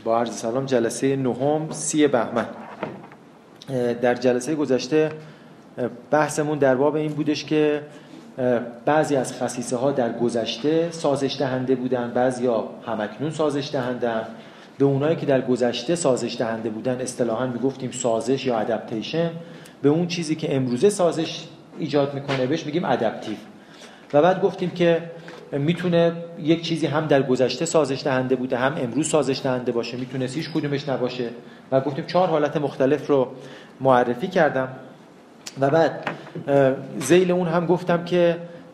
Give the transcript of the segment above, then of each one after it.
با عرض سلام جلسه نهم 30 بهمن. در جلسه گذشته بحثمون در باب این بودش که بعضی از خصیصه ها در گذشته سازش دهنده بودن، بعضیا همکنون سازش دهندن. به اونایی که در گذشته سازش دهنده بودن اصطلاحاً میگفتیم سازش یا ادپتیشن. به اون چیزی که امروزه سازش ایجاد میکنه بهش میگیم ادپتیو. و بعد گفتیم که میتونه یک چیزی هم در گذشته سازش دهنده بوده هم امروز سازش دهنده باشه، میتونه هیچ کدومش نباشه. و گفتیم 4 حالت مختلف رو معرفی کردم. و بعد ذیل اون هم گفتم که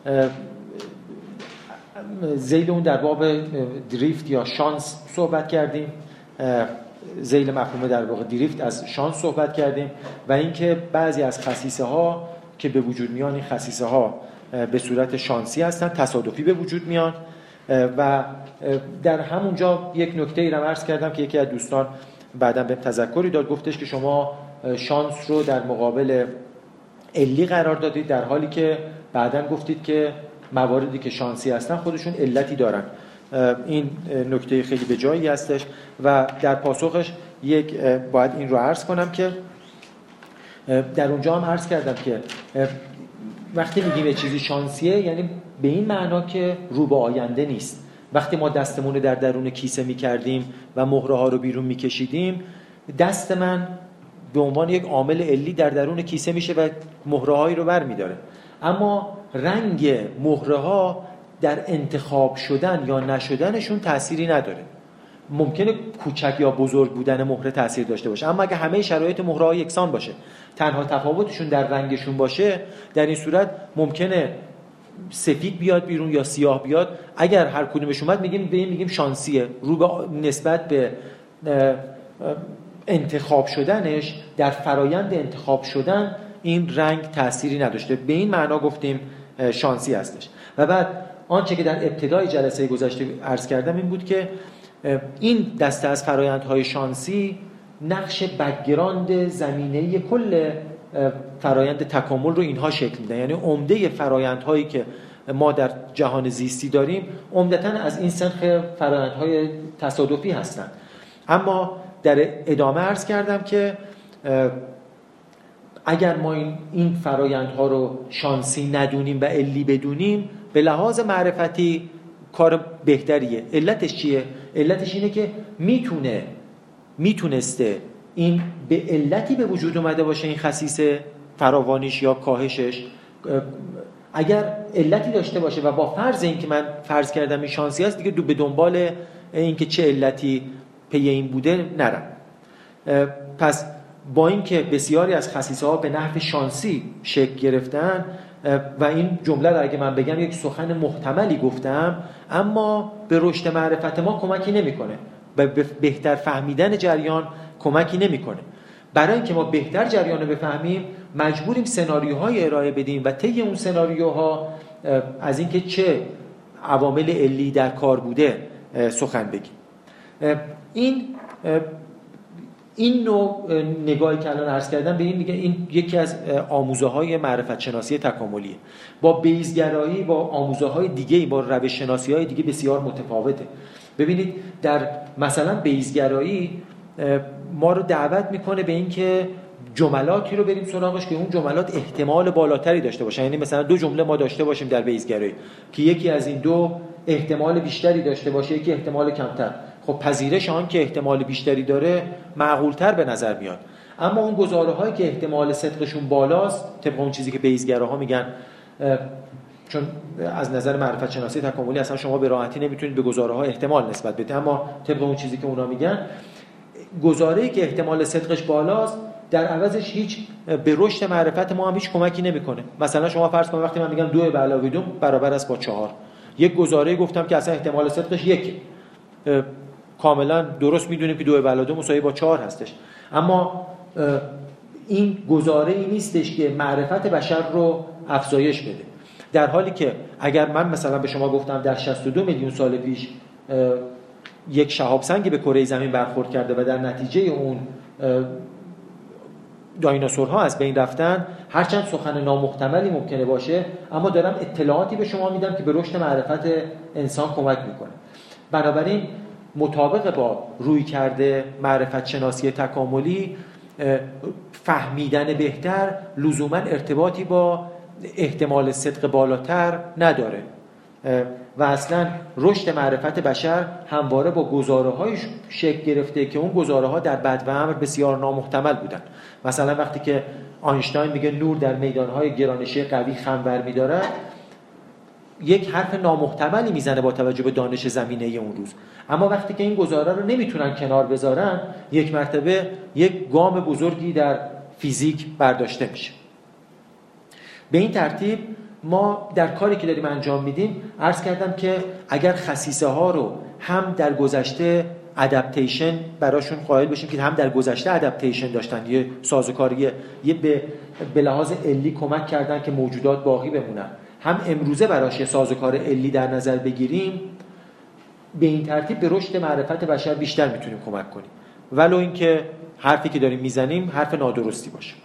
ذیل اون در باب دریفت یا شانس صحبت کردیم، ذیل مفهوم در واقع دریفت از شانس صحبت کردیم و اینکه بعضی از خصیصه ها که به وجود میان این خصیصه ها به صورت شانسی هستن، تصادفی به وجود میان. و در همونجا یک نکته ای رو عرض کردم که یکی از دوستان بعداً بهم تذکری داد، گفتش که شما شانس رو در مقابل علی قرار دادید، در حالی که بعداً گفتید که مواردی که شانسی هستن خودشون علتی دارن. این نکته خیلی به جایی هستش و در پاسخش باید این رو عرض کنم که در اونجا هم عرض کردم که وقتی میگیم یه چیزی شانسیه یعنی به این معنا که رو به آینده نیست. وقتی ما دستمون رو در درون کیسه میکردیم و مهره ها رو بیرون میکشیدیم، دست من به عنوان یک عامل علی در درون کیسه میشه و مهره هایی رو بر میداره. اما رنگ مهره ها در انتخاب شدن یا نشدنشون تأثیری نداره. ممکنه کوچک یا بزرگ بودن مهره تأثیر داشته باشه، اما اگه همه شرایط مهره ها یکسان باشه، تنها تفاوتشون در رنگشون باشه، در این صورت ممکنه سفید بیاد بیرون یا سیاه بیاد. اگر هر کدومش اومد میگیم شانسیه. رو به نسبت به انتخاب شدنش، در فرایند انتخاب شدن این رنگ تأثیری نداشته. به این معنا گفتیم شانسی هستش. و بعد آنچه که در ابتدای جلسه گذشته عرض کردم این بود که این دسته از فرایندهای شانسی نقش بک‌گراند زمینه‌ای کل فرایند تکامل رو اینها شکل میدن. یعنی عمده فرایندهایی که ما در جهان زیستی داریم عمدتاً از این سنخ فرایندهای تصادفی هستند. اما در ادامه عرض کردم که اگر ما این فرایندها رو شانسی ندونیم و علی بدونیم، به لحاظ معرفتی کار بهتریه. علتش چیه؟ علتش اینه که میتونسته این به علتی به وجود اومده باشه، این خصیصه فراوانیش یا کاهشش اگر علتی داشته باشه و با فرض این که من فرض کردم این شانسی هست، دیگه به دنبال این که چه علتی پی این بوده نرم. پس با این که بسیاری از خصیصه ها به نحو شانسی شکل گرفتن و این جمله رو اگه من بگم یک سخن محتملی گفتم، اما به رشد معرفت ما کمکی نمیکنه، به بهتر فهمیدن جریان کمکی نمیکنه. برای اینکه ما بهتر جریان رو بفهمیم مجبوریم سناریوهای ارائه بدیم و طی اون سناریوها از اینکه چه عوامل علی در کار بوده سخن بگیم. این نوع نگاهی که الان عرض کردم به این میگه این یکی از آموزه های معرفت شناسی تکاملیه. با بیزگرایی، با آموزه های دیگه، با روش شناسی های دیگه بسیار متفاوته. ببینید در مثلا بیزگرایی ما رو دعوت میکنه به این که جملاتی رو بریم سراغش که اون جملات احتمال بالاتری داشته باشه. یعنی مثلا 2 جمله ما داشته باشیم در بیزگرایی که یکی از این 2 احتمال بیشتری داشته باشه، یکی احتمال کمتر. خب پذیرش آن که احتمال بیشتری داره معقول‌تر به نظر میاد. اما اون گزاره‌هایی که احتمال صدقشون بالاست، طبق اون چیزی که بیزگراها میگن، چون از نظر معرفت شناسی تکاملی اصلا شما به راحتی نمیتونید به گزاره‌ها احتمال نسبت بدید، اما طبق اون چیزی که اونا میگن، گزاره‌ای که احتمال صدقش بالاست در عوضش هیچ به رشد معرفت ما هم هیچ کمکی نمیکنه. مثلا شما فرض کنید وقتی من میگم 2 به علاوه 2 برابر است با 4، یک گزاره گفتم که اصلا احتمال صدقش 1، کاملا درست میدونیم که 2 به علاوه 2 مساوی با 4 هستش، اما این گزاره ای نیستش که معرفت بشر رو افزایش بده. در حالی که اگر من مثلا به شما گفتم در 62 میلیون سال پیش یک شهاب سنگی به کره زمین برخورد کرده و در نتیجه اون دایناسورها از بین رفتن، هرچند سخن نامحتملی ممکنه باشه، اما دارم اطلاعاتی به شما میدم که به رشد معرفت انسان کمک میکنه. بنابراین مطابق با رویکرد معرفت شناسی تکاملی فهمیدن بهتر لزوما ارتباطی با احتمال صدق بالاتر نداره و اصلا رشد معرفت بشر همواره با گزاره‌های شکل گرفته که اون گزاره‌ها در بدو امر بسیار نامحتمل بودن. مثلا وقتی که آینشتاین میگه نور در میدانهای گرانشی قوی خم برمی‌دارد، یک حرف نامحتملی میزنه با توجه به دانش زمینه اون روز. اما وقتی که این گزاره رو نمیتونن کنار بذارن، یک مرتبه یک گام بزرگی در فیزیک برداشته میشه. به این ترتیب ما در کاری که داریم انجام میدیم عرض کردم که اگر خصیصه ها رو هم در گذشته ادپتیشن براشون قائل بشیم که هم در گذشته ادپتیشن داشتن، یه سازوکاری به لحاظ علی کمک کردن که موجودات باقی بمونن، هم امروزه براش یه سازوکار علی در نظر بگیریم، به این ترتیب به رشد معرفت بشر بیشتر میتونیم کمک کنیم، ولو اینکه حرفی که داریم میزنیم حرف نادرستی باشه.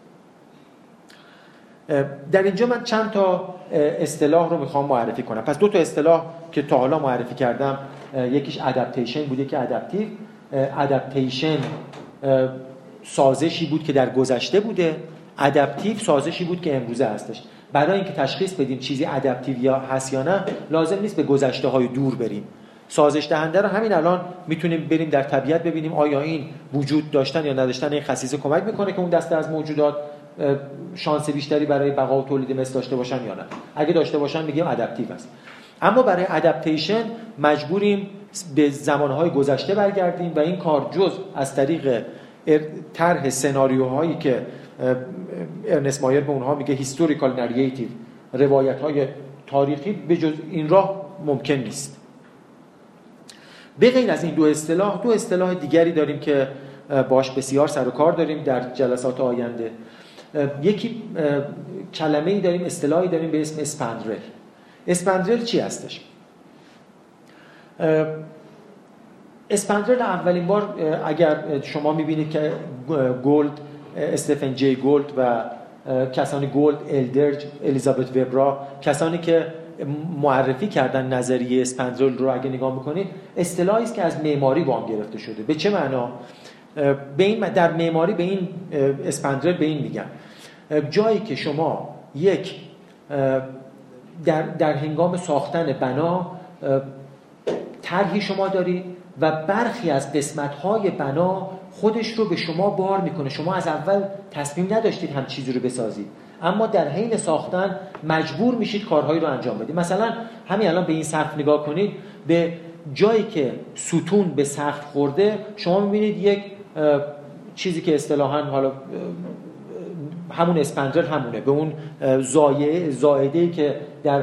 در اینجا من چند تا اصطلاح رو میخوام معرفی کنم. پس دو تا اصطلاح که تا حالا معرفی کردم، یکیش ادپتیشن بوده که ادپتیو. ادپتیشن سازشی بود که در گذشته بوده، ادپتیو سازشی بود که امروزه هستش. برای اینکه تشخیص بدیم چیزی ادپتیو یا هست یا نه، لازم نیست به گذشته های دور بریم. سازش دهنده رو همین الان میتونیم بریم در طبیعت ببینیم آیا این وجود داشتن یا نداشتن این خصیصه کمک میکنه که اون دسته از موجودات شانس بیشتری برای بقا و تولید مثل داشته باشن یا نه. اگه داشته باشن میگیم ادپتیو است. اما برای ادپتیشن مجبوریم به زمانهای گذشته برگردیم و این کار جز از طریق طرح سناریوهایی که ارنست مایر به اونها میگه هیستوریکال نریتیو، روایت‌های تاریخی، به جز این راه ممکن نیست. به غیر از این دو اصطلاح دیگری داریم که باش بسیار سر و کار داریم در جلسات آینده. یکی کلمه‌ای داریم، اصطلاحی داریم به اسم اسپندرل. اسپندرل چی هستش؟ اسپندرل اولین بار اگر شما می‌بینید که گولد، استفن جی گولد و کسانی گولد، الدرج، الیزابت وبرا، کسانی که معرفی کردن نظریه اسپندرل رو اگه نگاه می‌کنید، اصطلاحی است که از معماری وام گرفته شده. به چه معنا؟ به این در معماری به این اسپندرل به این میگن جایی که شما یک در هنگام ساختن بنا طرحی شما دارید و برخی از قسمت‌های بنا خودش رو به شما بار میکنه. شما از اول تصمیم نداشتید هم چیزی رو بسازید، اما در حین ساختن مجبور میشید کارهایی رو انجام بدید. مثلا همین الان به این سقف نگاه کنید، به جایی که ستون به سقف خورده شما میبینید یک چیزی که اصطلاحاً حالا همون اسپندرل همونه، به اون زائده‌ای که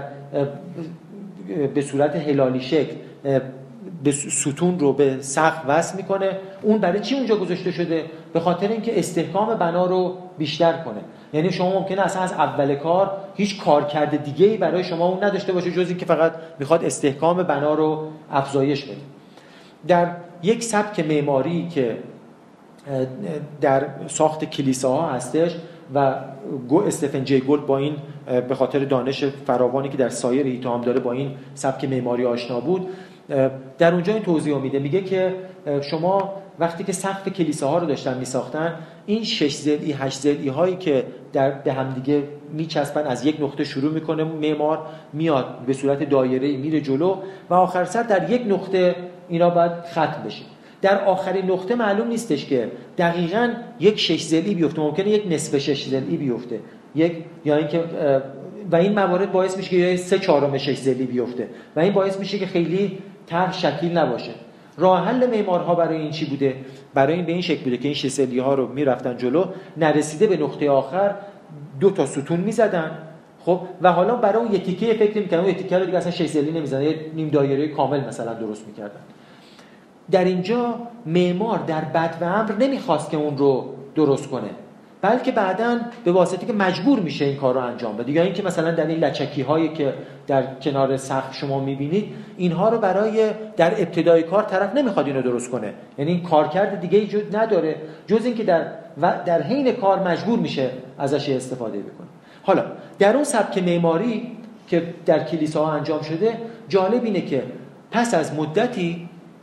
به صورت هلالی شکل به ستون رو به سقف وصل میکنه، اون برای چی اونجا گذاشته شده؟ به خاطر اینکه استحکام بنا رو بیشتر کنه. یعنی شما ممکنه اصلا از اول کار هیچ کارکرد دیگه‌ای برای شما اون نداشته باشه جز اینکه فقط میخواد استحکام بنا رو افزایش بده. در یک سبک معماری که در ساخت کلیساها هستش و استفن جی گولد با این به خاطر دانش فراوانی که در سایر ایتام داره با این سبک معماری آشنا بود، در اونجا این توضیح میده، میگه که شما وقتی که سقف کلیساها رو داشتن میساختن، این 6 ضلعی 8 ضلعی هایی که به هم دیگه میچسبن، از یک نقطه شروع میکنه معمار، میاد به صورت دایره‌ای میره جلو و آخر سر در یک نقطه اینا باید ختم بشه. در آخرین نقطه معلوم نیستش که دقیقاً یک 6 ضلعی بیفته، ممکنه یک نصف 6 ضلعی بیفته، یا اینکه و این موارد باعث میشه که یا 3/4 6 ضلعی بیفته و این باعث میشه که خیلی طرح شکیل نباشه. راه حل معمارها برای این چی بوده؟ برای این به این شکل بوده که این 6 ضلعی ها رو میرفتن جلو، نرسیده به نقطه آخر 2 تا ستون میزدن. خب و حالا برای اون یه تیکه فکر می‌کردن، اون یه تیکه رو دیگه اصلا 6 ضلعی نمیزدن، یه نیم دایره کامل مثلا درست می‌کردن. در اینجا معمار در بدو امر نمیخواست که اون رو درست کنه، بلکه بعداً به واسطه که مجبور میشه این کار رو انجام بده، یا اینکه مثلا در این لچکی هایی که در کنار سقف شما میبینید، اینها رو برای در ابتدای کار طرف نمیخواد اینو درست کنه، یعنی این کارکرد دیگه نداره جز اینکه در حین کار مجبور میشه ازش استفاده بکنه. حالا در اون سبک معماری که در کلیساها انجام شده، جالب اینه که پس از مدتی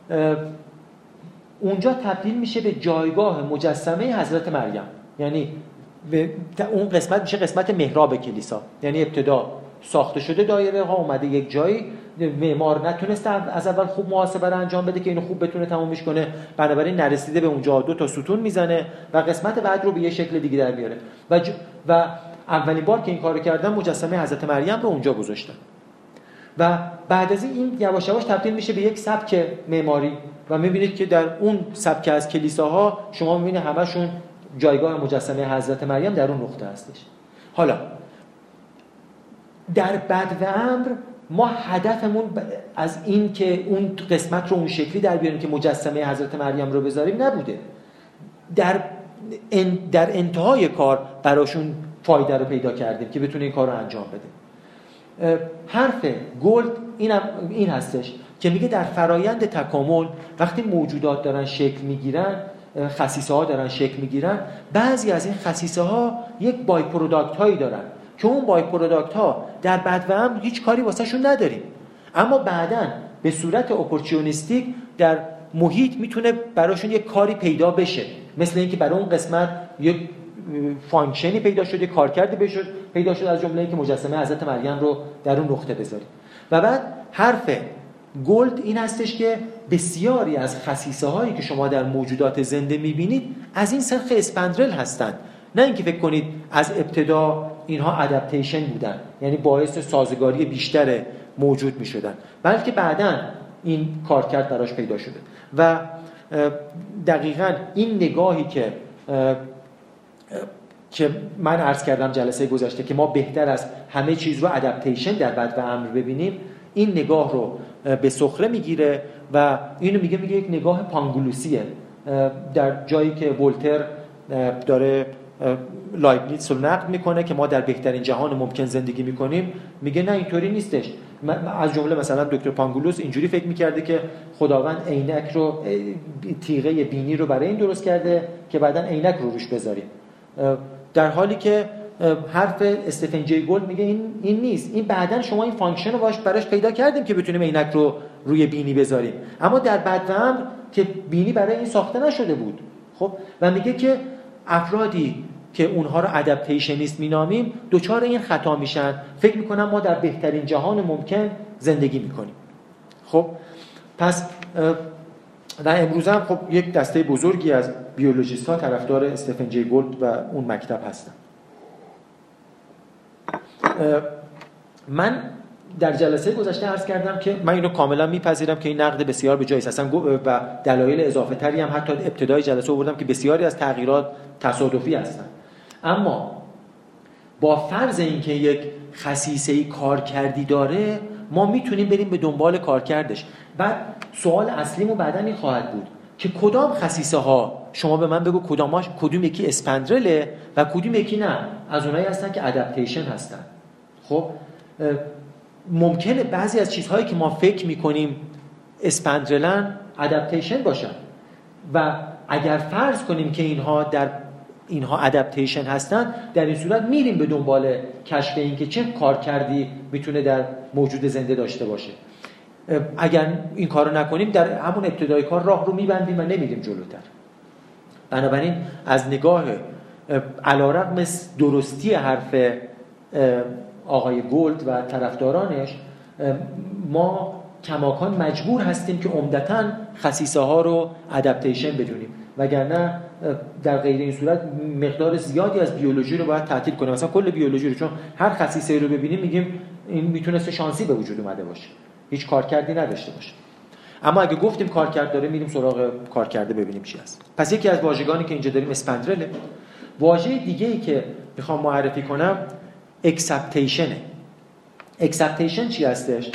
اونجا تبدیل میشه به جایگاه مجسمه حضرت مریم، یعنی اون قسمت میشه قسمت محراب کلیسا. یعنی ابتدا ساخته شده دایره ها، اومده یک جایی، معمار نتونسته از اول خوب محاسبه رو انجام بده که اینو خوب بتونه تمومش کنه، بنابراین نرسیده به اونجا 2 تا ستون میزنه و قسمت بعد رو به یه شکل دیگه در میاره و اولین بار که این کارو کردن مجسمه حضرت مریم رو اونجا گذاشتن و بعد از این یواش یواش تبدیل میشه به یک سبک معماری و میبینید که در اون سبک از کلیساها شما میبینید همشون جایگاه مجسمه حضرت مریم در اون نقطه هستش. حالا در بدو امر ما هدفمون از این که اون قسمت رو اون شکلی در بیاریم که مجسمه حضرت مریم رو بذاریم نبوده. در انتهای کار براشون فایده رو پیدا کردیم که بتونه این کار رو انجام بده. حرف گولد این هستش که میگه در فرایند تکامل وقتی موجودات دارن شکل میگیرن، خصیصه ها دارن شکل میگیرن، بعضی از این خصیصه ها یک بای پروداکت هایی دارن که اون بای پروداکت ها در بدو امر هیچ کاری واسه شون نداریم، اما بعداً به صورت اپورتیونیستیک در محیط میتونه براشون یک کاری پیدا بشه، مثل اینکه برای اون قسمت یک فانکشنی پیدا شد، یک کارکردی پیدا شد، از جمله اینکه مجسمه حضرت مریم رو در اون نقطه بذاریم. و بعد حرف گولد این هستش که بسیاری از خصیصه هایی که شما در موجودات زنده میبینید از این سنخ اسپندرل هستند، نه اینکه فکر کنید از ابتدا اینها ادپتیشن بودن، یعنی باعث سازگاری بیشتر موجود میشدن، بلکه بعداً این کارکرد براش پیدا شده. و دقیقاً این نگاهی که من عرض کردم جلسه گذشته که ما بهتر از همه چیز رو ادپتیشن در بدو امر ببینیم، این نگاه رو به سخره میگیره و اینو میگه یک نگاه پانگولوسیه. در جایی که ولتر داره لایبنیتس رو نقد میکنه که ما در بهترین جهان ممکن زندگی میکنیم، میگه نه اینطوری نیستش. از جمله مثلا دکتر پانگولوس اینجوری فکر میکرده که خداوند عینک رو، تیغه بینی رو برای این درست کرده که بعدن عینک رو روش بذاریم، در حالی که حرف استفن جی گولد میگه این نیست، این بعدن شما این فانکشن رو براش پیدا کردیم که بتونیم عینک رو روی بینی بذاریم، اما در بدو امر که بینی برای این ساخته نشده بود. خب و میگه که افرادی که اونها رو ادپتیشنیست مینامیم دوچار این خطا میشن، فکر میکنن ما در بهترین جهان ممکن زندگی میکنیم. خب پس و امروز هم خب یک دسته بزرگی از بیولوژیست ها طرفدار استفن جی گولد و اون مکتب هستن. من در جلسه گذشته عرض کردم که من اینو کاملا میپذیرم که این نقد بسیار به جایی است و دلایل اضافه تری هم حتی ابتدای جلسه آوردم که بسیاری از تغییرات تصادفی هستن، اما با فرض اینکه یک خصیصه‌ای کارکردی داره ما میتونیم بریم به دنبال کارکردش. بعد سوال اصلیمون بعداً این خواهد بود که کدام خصیصه ها، شما به من بگو کدوم یکی اسپندرله و کدوم یکی نه، از اونایی هستن که ادپتیشن هستن. خب ممکنه بعضی از چیزهایی که ما فکر میکنیم اسپندرلن ادپتیشن باشن و اگر فرض کنیم که اینها ادپتیشن هستن، در این صورت میریم به دنبال کشف این که چه کارکردی میتونه در موجود زنده داشته باشه. اگر این کارو نکنیم در همون ابتدای کار راه رو میبندیم و نمیریم جلوتر. بنابراین از نگاه علیرغم درستی حرف آقای گولد و طرفدارانش، ما کماکان مجبور هستیم که عمدتاً خصیصه ها رو ادپتیشن بدونیم، وگرنه در غیر این صورت مقدار زیادی از بیولوژی رو باید تعطیل کنیم، مثلا کل بیولوژی رو، چون هر خصیصه رو ببینیم میگیم این میتونسته شانسی به وجود اومده باشه، هیچ کارکردی نداشته باشه. اما اگه گفتیم کارکرد داره، میریم سراغ کارکرد ببینیم چی هست. پس یکی از واژگانی که اینجا داریم اسپندرله. واژه دیگه‌ای که میخوام معرفی کنم اکسپتیشنه. اکسپتیشن چی هستش؟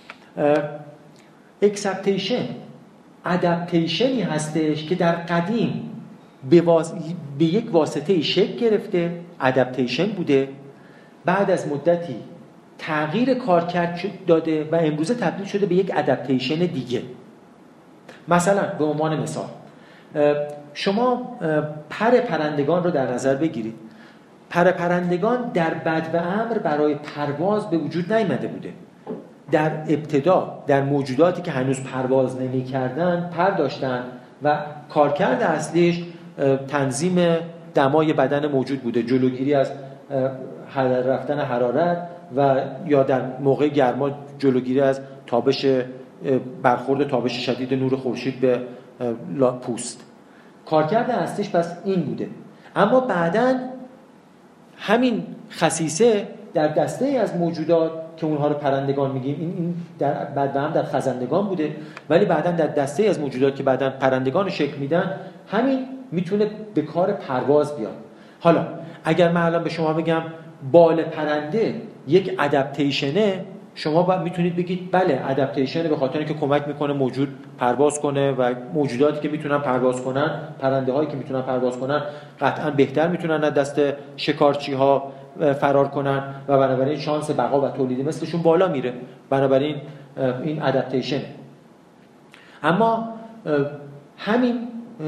اکسپتیشن ادپتیشنی هستش که در قدیم به یک واسطه شکل گرفته، ادپتیشن بوده، بعد از مدتی تغییر کارکرد داده و امروزه تبدیل شده به یک ادپتیشن دیگه. مثلا به عنوان مثال شما پرندگان رو در نظر بگیرید. پرندگان در بدو امر برای پرواز به وجود نیامده بوده. در ابتدا در موجوداتی که هنوز پرواز نمی‌کردن پر داشتن و کارکرد اصلیش تنظیم دمای بدن موجود بوده، جلوگیری از رفتن حرارت و یا در موقع گرما جلوگیری از برخورد تابش شدید نور خورشید به پوست. کارکرد اصلیش پس این بوده. اما بعداً همین خصیصه در دسته از موجودات که اونها رو پرندگان میگیم، این بعد هم در خزندگان بوده، ولی بعداً در دسته از موجودات که بعداً پرندگان رو شکل میدن، همین میتونه به کار پرواز بیاد. حالا اگر من الان به شما بگم بال پرنده یک ادپتیشنه، شما میتونید بگید بله ادپتیشن به خاطر اینکه کمک میکنه موجود پرواز کنه و موجوداتی که میتونن پرواز کنن، پرنده هایی که میتونن پرواز کنن قطعا بهتر میتونن از دست شکارچی ها فرار کنن و بنابراین شانس بقا و تولید مثلشون بالا میره. بنابراین این ادپتیشن. اما همین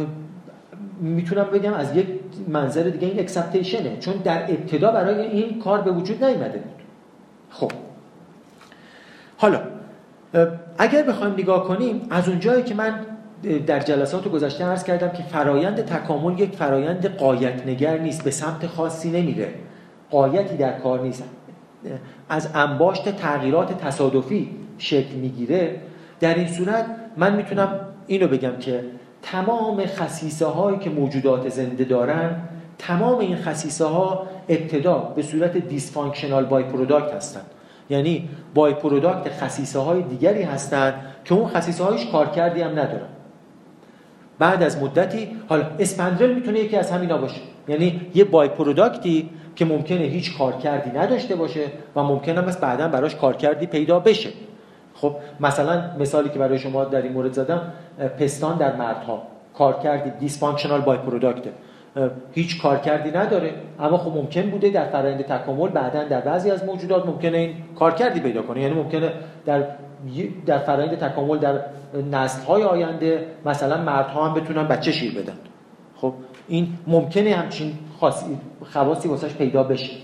میتونم بگم از یک منظر دیگه این اکسپتیشنه، چون در ابتدا برای این کار به وجود نیامده بود. خب حالا اگر بخوایم نگاه کنیم از اونجایی که من در جلسات گذشته عرض کردم که فرایند تکامل یک فرایند غایت نگر نیست، به سمت خاصی نمیره، غایتی در کار نیست، از انباشت تغییرات تصادفی شکل میگیره. در این صورت من میتونم اینو بگم که تمام خصیصه هایی که موجودات زنده دارن، تمام این خصیصه ها ابتدا به صورت دیسفانکشنال بای پروداکت هستن، یعنی بای پروداکت خصیصه های دیگری هستند که اون خصیصه هایش کارکردی هم ندارن. بعد از مدتی، حالا اسپندرل میتونه یکی از همینا باشه، یعنی یه بای پروداکتی که ممکنه هیچ کارکردی نداشته باشه و ممکنه هم بعداً براش کارکردی پیدا بشه. خب مثلا مثالی که برای شما در این مورد زدم، پستان در مردها کارکردی دیسفانکشنال بای پروداکت، هیچ کارکردی نداره، اما خب ممکن بوده در فرآیند تکامل بعداً در بعضی از موجودات ممکنه این کارکردی پیدا کنه، یعنی ممکنه در فرآیند تکامل در نسل‌های آینده مثلا مردها هم بتونن بچه شیر بدن. خب این ممکنه همچین خواصی واسش پیدا بشه،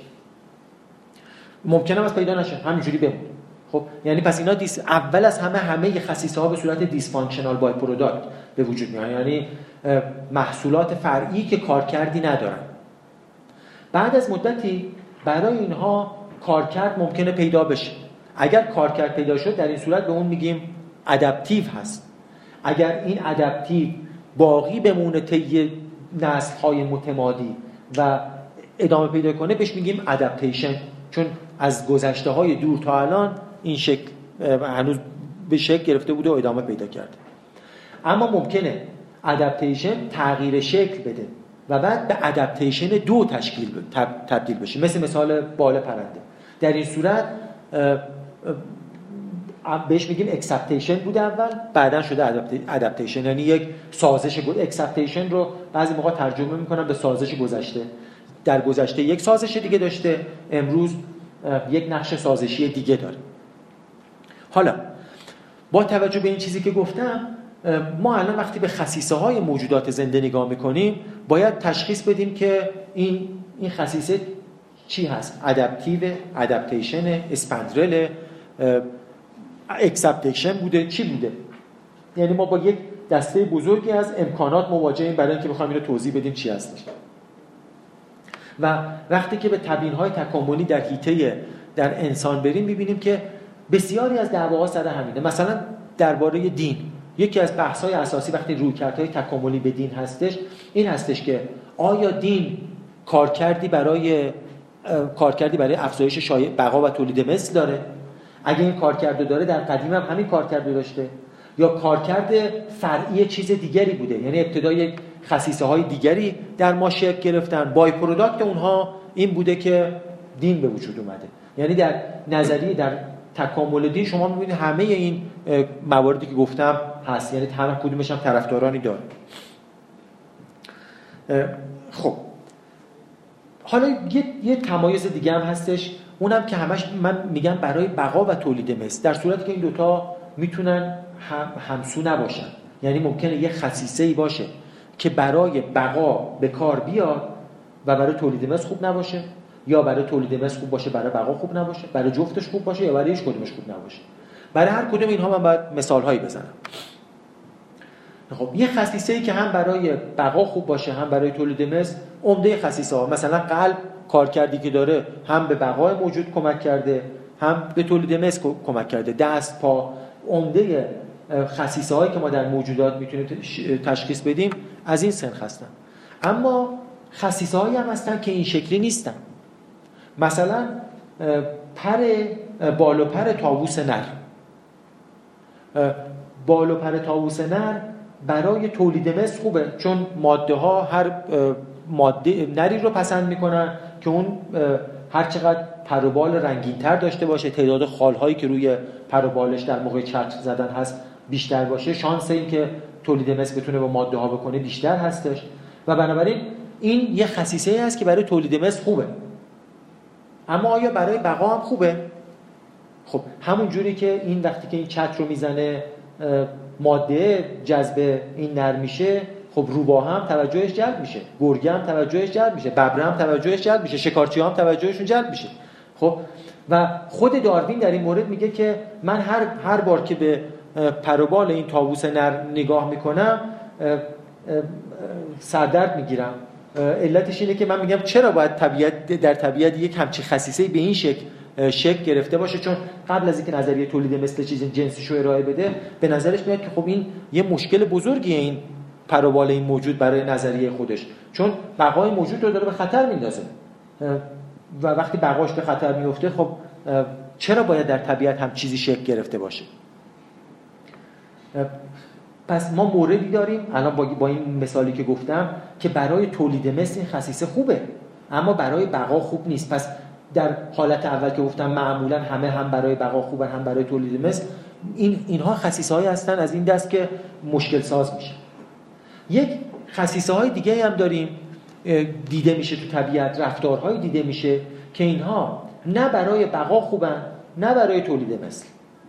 ممکنه هم پیدا نشه، همینجوری بمونه. خب یعنی پس اینا اول از همه خصیصه ها به صورت دیسفانکشنال بای پروداکت به وجود میاد، یعنی محصولات فرعی که کارکردی ندارن. بعد از مدتی برای اینها کارکرد ممکنه پیدا بشه. اگر کارکرد پیدا شد در این صورت به اون میگیم ادپتیو هست. اگر این ادپتیو باقی بمونه طی نسل‌های متمادی و ادامه پیدا کنه بهش میگیم ادپتیشن، چون از گذشته‌های دور تا الان این شکل هنوز به شکل گرفته بوده و ادامه پیدا کرده. اما ممکنه ادپتیشن تغییر شکل بده و بعد به ادپتیشن 2 تبدیل بشه، مثال بال پرنده. در این صورت بهش میگیم اکسپتیشن بوده اول، بعداً شده ادپتیشن، یعنی یک سازش. اکسپتیشن رو بعضی موقع ترجمه میکنن به سازش گذشته. در گذشته یک سازش دیگه داشته، امروز یک نقش سازشی دیگه داره. حالا با توجه به این چیزی که گفتم، ما الان وقتی به خصیصه های موجودات زنده نگاه میکنیم باید تشخیص بدیم که این خصیصه چی هست؟ ادپتیو، ادپتیشن، اسپندرل، اکسپتیشن بوده، چی بوده؟ یعنی ما با یک دسته بزرگی از امکانات مواجهیم برای اینکه بخوایم اینو توضیح بدیم چی هستش. و وقتی که به تبیین‌های تکاملی در حیطه در انسان بریم می‌بینیم که بسیاری از دعواها سر همینه. مثلا درباره دین، یکی از بحث‌های اساسی وقتی رویکردهای تکاملی به دین هستش این هستش که آیا دین کارکردی برای افزایش بقا و تولید مثل داره؟ اگه این کارکردو داره در قدیم هم همین کارکردو داشته، یا کارکرد فرعی چیز دیگری بوده؟ یعنی ابتدا یک خصیصه های دیگری در ما شکل گرفتن، بای پروداکت اونها این بوده که دین به وجود اومده. یعنی در نظریه در تکامل دین شما می‌بینید همه این مواردی که گفتم هست، یعنی هر کدومش هم طرفدارانی داره. خب حالا یه تمایز دیگه هم هستش، اونم که همش من میگم برای بقا و تولید مثل، در صورتی که این دوتا میتونن همسو نباشن. یعنی ممکنه یه خصیصه‌ای باشه که برای بقا به کار بیاد و برای تولید مثل خوب نباشه، یا برای تولید مثل خوب باشه برای بقا خوب نباشه، برای جفتش خوب باشه یا برای هیچ کدومش خوب نباشه. برای هر کدوم اینها من باید مثال‌هایی بزنم. خب یه خصیصه‌ای که هم برای بقا خوب باشه هم برای تولید مثل، عمده خصیصه‌ها، مثلا قلب کارکردی که داره هم به بقای موجود کمک کرده هم به تولید مثل کمک کرده. دست، پا، عمده خصیصه‌هایی که ما در موجودات میتونیم تشخیص بدیم از این سنخ هستن. اما خصیصه‌هایی هم هستن که این شکلی نیستن. مثلا بال و پر طاووس نر. بال و پر طاووس نر برای تولید مثل خوبه، چون ماده ها هر ماده نری رو پسند میکنن که اون هر چقدر پر و بال رنگین‌تر داشته باشه، تعداد خال‌هایی که روی پر و بالش در موقع چتر زدن هست بیشتر باشه، شانس این که تولید مثل بتونه با ماده ها بکنه بیشتر هستش و بنابراین این یه خصیصه هست که برای تولید مثل خوبه. اما آیا برای بقا هم خوبه؟ خب همون جوری که این وقتی که این چتر رو میزنه ماده جذب این نر میشه، خب روباه هم توجهش جلب میشه، گرگه هم توجهش جلب میشه، ببره هم توجهش جلب میشه، شکارچی هم توجهشون جلب میشه. خب و خود داروین در این مورد میگه که من هر بار که به پر و بال این طاووس نر نگاه میکنم سردرد میگیرم. علتش اینه که من میگم چرا باید در طبیعت یک همچین خصیصه‌ای به این شکل گرفته باشه، چون قبل از اینکه نظریه تولید مثل چیز جنسیشو ارائه بده به نظرش میاد که خب این یه مشکل بزرگیه این پر و بال این موجود برای نظریه خودش، چون بقای موجود رو داره به خطر میندازه و وقتی بقاش به خطر میفته خب چرا باید در طبیعت هم چیزی شکل گرفته باشه؟ پس ما موردی داریم الان با این مثالی که گفتم که برای تولید مثل این خصیصه خوبه اما برای بقا خوب نیست. پس در حالت اول که گفتم معمولا همه هم برای بقا خوبن هم برای تولید مثل، اینها خصیصه‌هایی هستن از این دست که مشکل ساز میشه. یک خصیصه‌های دیگه هم داریم دیده میشه تو طبیعت، رفتارهایی دیده میشه که اینها نه برای بقا خوبن نه برای تولید مثل.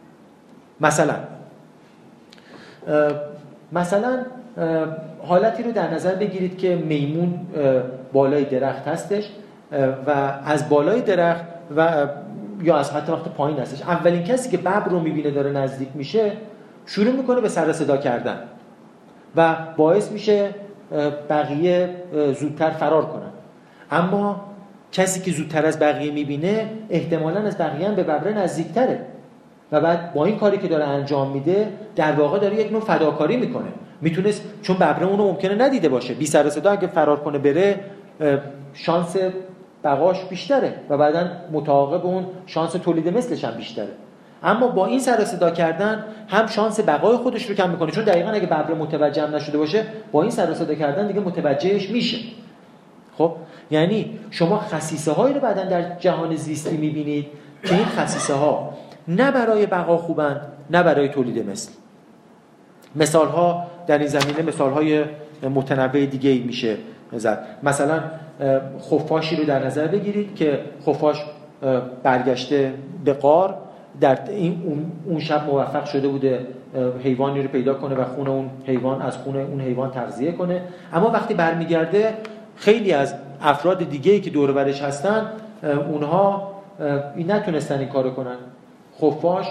مثلا حالتی رو در نظر بگیرید که میمون بالای درخت هستش و از بالای درخت و یا از حتی وقت پایین هستش، اولین کسی که ببر رو میبینه داره نزدیک میشه شروع میکنه به سر صدا کردن و باعث میشه بقیه زودتر فرار کنن. اما کسی که زودتر از بقیه میبینه احتمالاً از بقیه هم به ببر نزدیکتره و بعد با این کاری که داره انجام میده در واقع داره یک نوع فداکاری میکنه. میتونست، چون ببره اونو ممکنه ندیده باشه، بی سر صدا اگه فرار کنه بره شانس بقاش بیشتره و بعداً متعاقب اون شانس تولید مثلش هم بیشتره. اما با این سر صدا کردن هم شانس بقای خودش رو کم میکنه، چون دقیقاً اگه ببره متوجه هم نشده باشه با این سر صدا کردن دیگه متوجهش میشه. خب یعنی شما خصیصه هایی رو بعداً در جهان زیستی میبینید که این خصیصه ها نه برای بقا خوبن نه برای تولید مثل. مثال ها در این زمینه مثال های متنوع دیگه ای میشه زد. مثلا خفاشی رو در نظر بگیرید که خفاش برگشته به غار، در اون شب موفق شده بوده حیوانی رو پیدا کنه و خون اون حیوان از خون اون حیوان تغذیه کنه، اما وقتی برمیگرده خیلی از افراد دیگه‌ای که دور و برش هستن اونها این نتونستن این کارو کنن. خفاش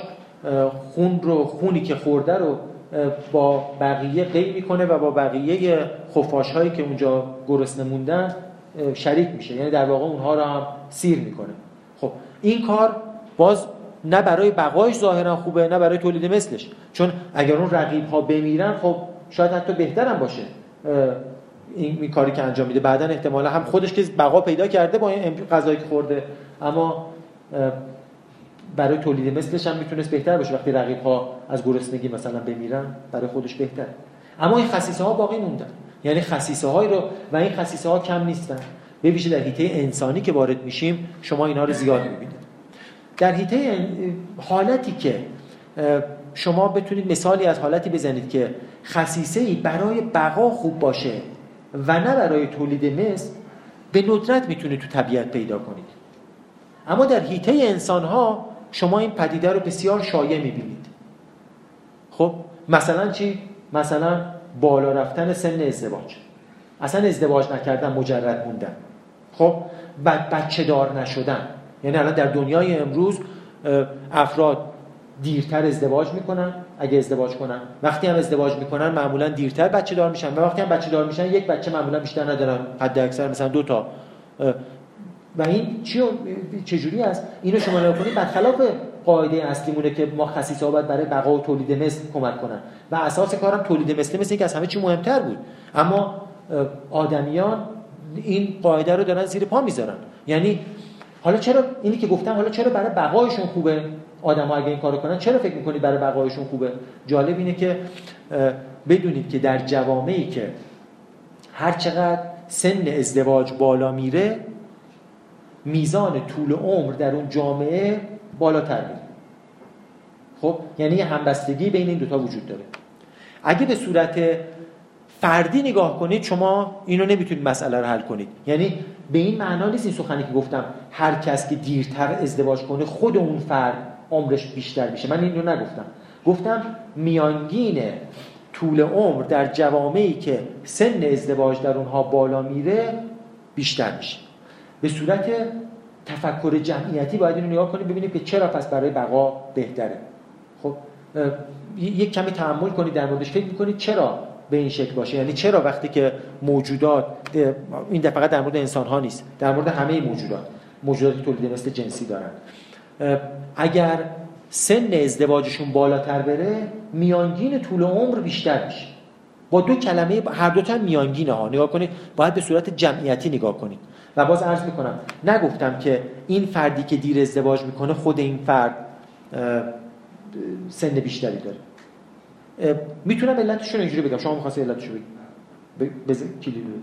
خونی که خورده رو با بقیه قی میکنه و با بقیه خفاش هایی که اونجا گرسنه موندن شریک میشه، یعنی در واقع اونها رو هم سیر میکنه. خب این کار باز نه برای بقایش ظاهرا خوبه نه برای تولید مثلش، چون اگر اون رقیب ها بمیرن خب شاید حتی بهتر هم باشه این کاری که انجام میده. بعدن احتمالا هم خودش که بقا پیدا کرده با این غذایی که خورده، اما برای تولید مثلش هم میتونست بهتر باشه وقتی رقیب ها از گرسنگی مثلا بمیرن، برای خودش بهتر. اما این خصیصه ها باقی موندن، یعنی خصیصه هایی رو، و این خصیصه ها کم نیستن، به ویژه در حیطه انسانی که وارد میشیم شما اینا رو زیاد میبینید. در حیطه حالتی که شما بتونید مثالی از حالتی بزنید که خصیصه‌ای برای بقا خوب باشه و نه برای تولید مثل، به ندرت میتونید تو طبیعت پیدا کنید. اما در حیطه انسان‌ها شما این پدیده رو بسیار شایع می‌بینید. خب مثلا چی؟ مثلا بالا رفتن سن ازدواج، اصلا ازدواج نکردن، مجرد موندن. خب بچه دار نشدن، یعنی الان در دنیای امروز افراد دیرتر ازدواج میکنن اگه ازدواج کنن. وقتی هم ازدواج میکنن معمولا دیرتر بچه دار میشن و وقتی هم بچه دار میشن یک بچه معمولا بیشتر ندارن، حد اکثر مثلا 2 تا. و این چجوری است؟ اینو شما نگاه کنید برخلاف قاعده اصلیمونه که ما خصیصه‌ها باید برای بقا و تولید مثل کمک کنن و اساس کارم تولید مثل که از همه چی مهمتر بود، اما آدمیان این قاعده رو دارن زیر پا میذارن. یعنی حالا چرا اینی که گفتم، حالا چرا برای بقایشون خوبه آدم‌ها اگه این کارو کنن؟ چرا فکر می‌کنید برای بقایشون خوبه؟ جالب اینه که بدونید که در جوامعی که هر چقدر سن ازدواج بالا میره میزان طول عمر در اون جامعه بالاتر میره. خب یعنی یه همبستگی بین این دوتا وجود داره. اگه به صورت فردی نگاه کنید شما اینو نمیتونید مسئله رو حل کنید. یعنی به این معنا نیست این سخنی که گفتم هر کس که دیرتر ازدواج کنه خود اون فرد عمرش بیشتر میشه. من اینو نگفتم. گفتم میانگین طول عمر در جوامعی که سن ازدواج در اونها بالا میره بیشتر میشه. به صورت تفکر جمعیتی باید اینو نگاه کنید ببینید که چرا پس برای بقا بهتره. خب یک کمی تأمل کنید در موردش، فکر میکنید چرا به این شکل باشه. یعنی چرا وقتی که موجودات، این فقط در مورد انسان ها نیست، در مورد همه موجوداتی تولید مثل جنسی دارن، اگر سن ازدواجشون بالاتر بره میانگین طول عمر بیشتر میشه. با 2 کلمه هر دو تا میانگینه ها نگاه کنید، باید به صورت جمعیتی نگاه کنید. و باز عرض میکنم نگفتم که این فردی که دیر ازدواج میکنه خود این فرد سن بیشتری داره. میتونم علتش رو اینجوری بگم، شما می‌خواستید علتش رو بگید بزن کلید رو.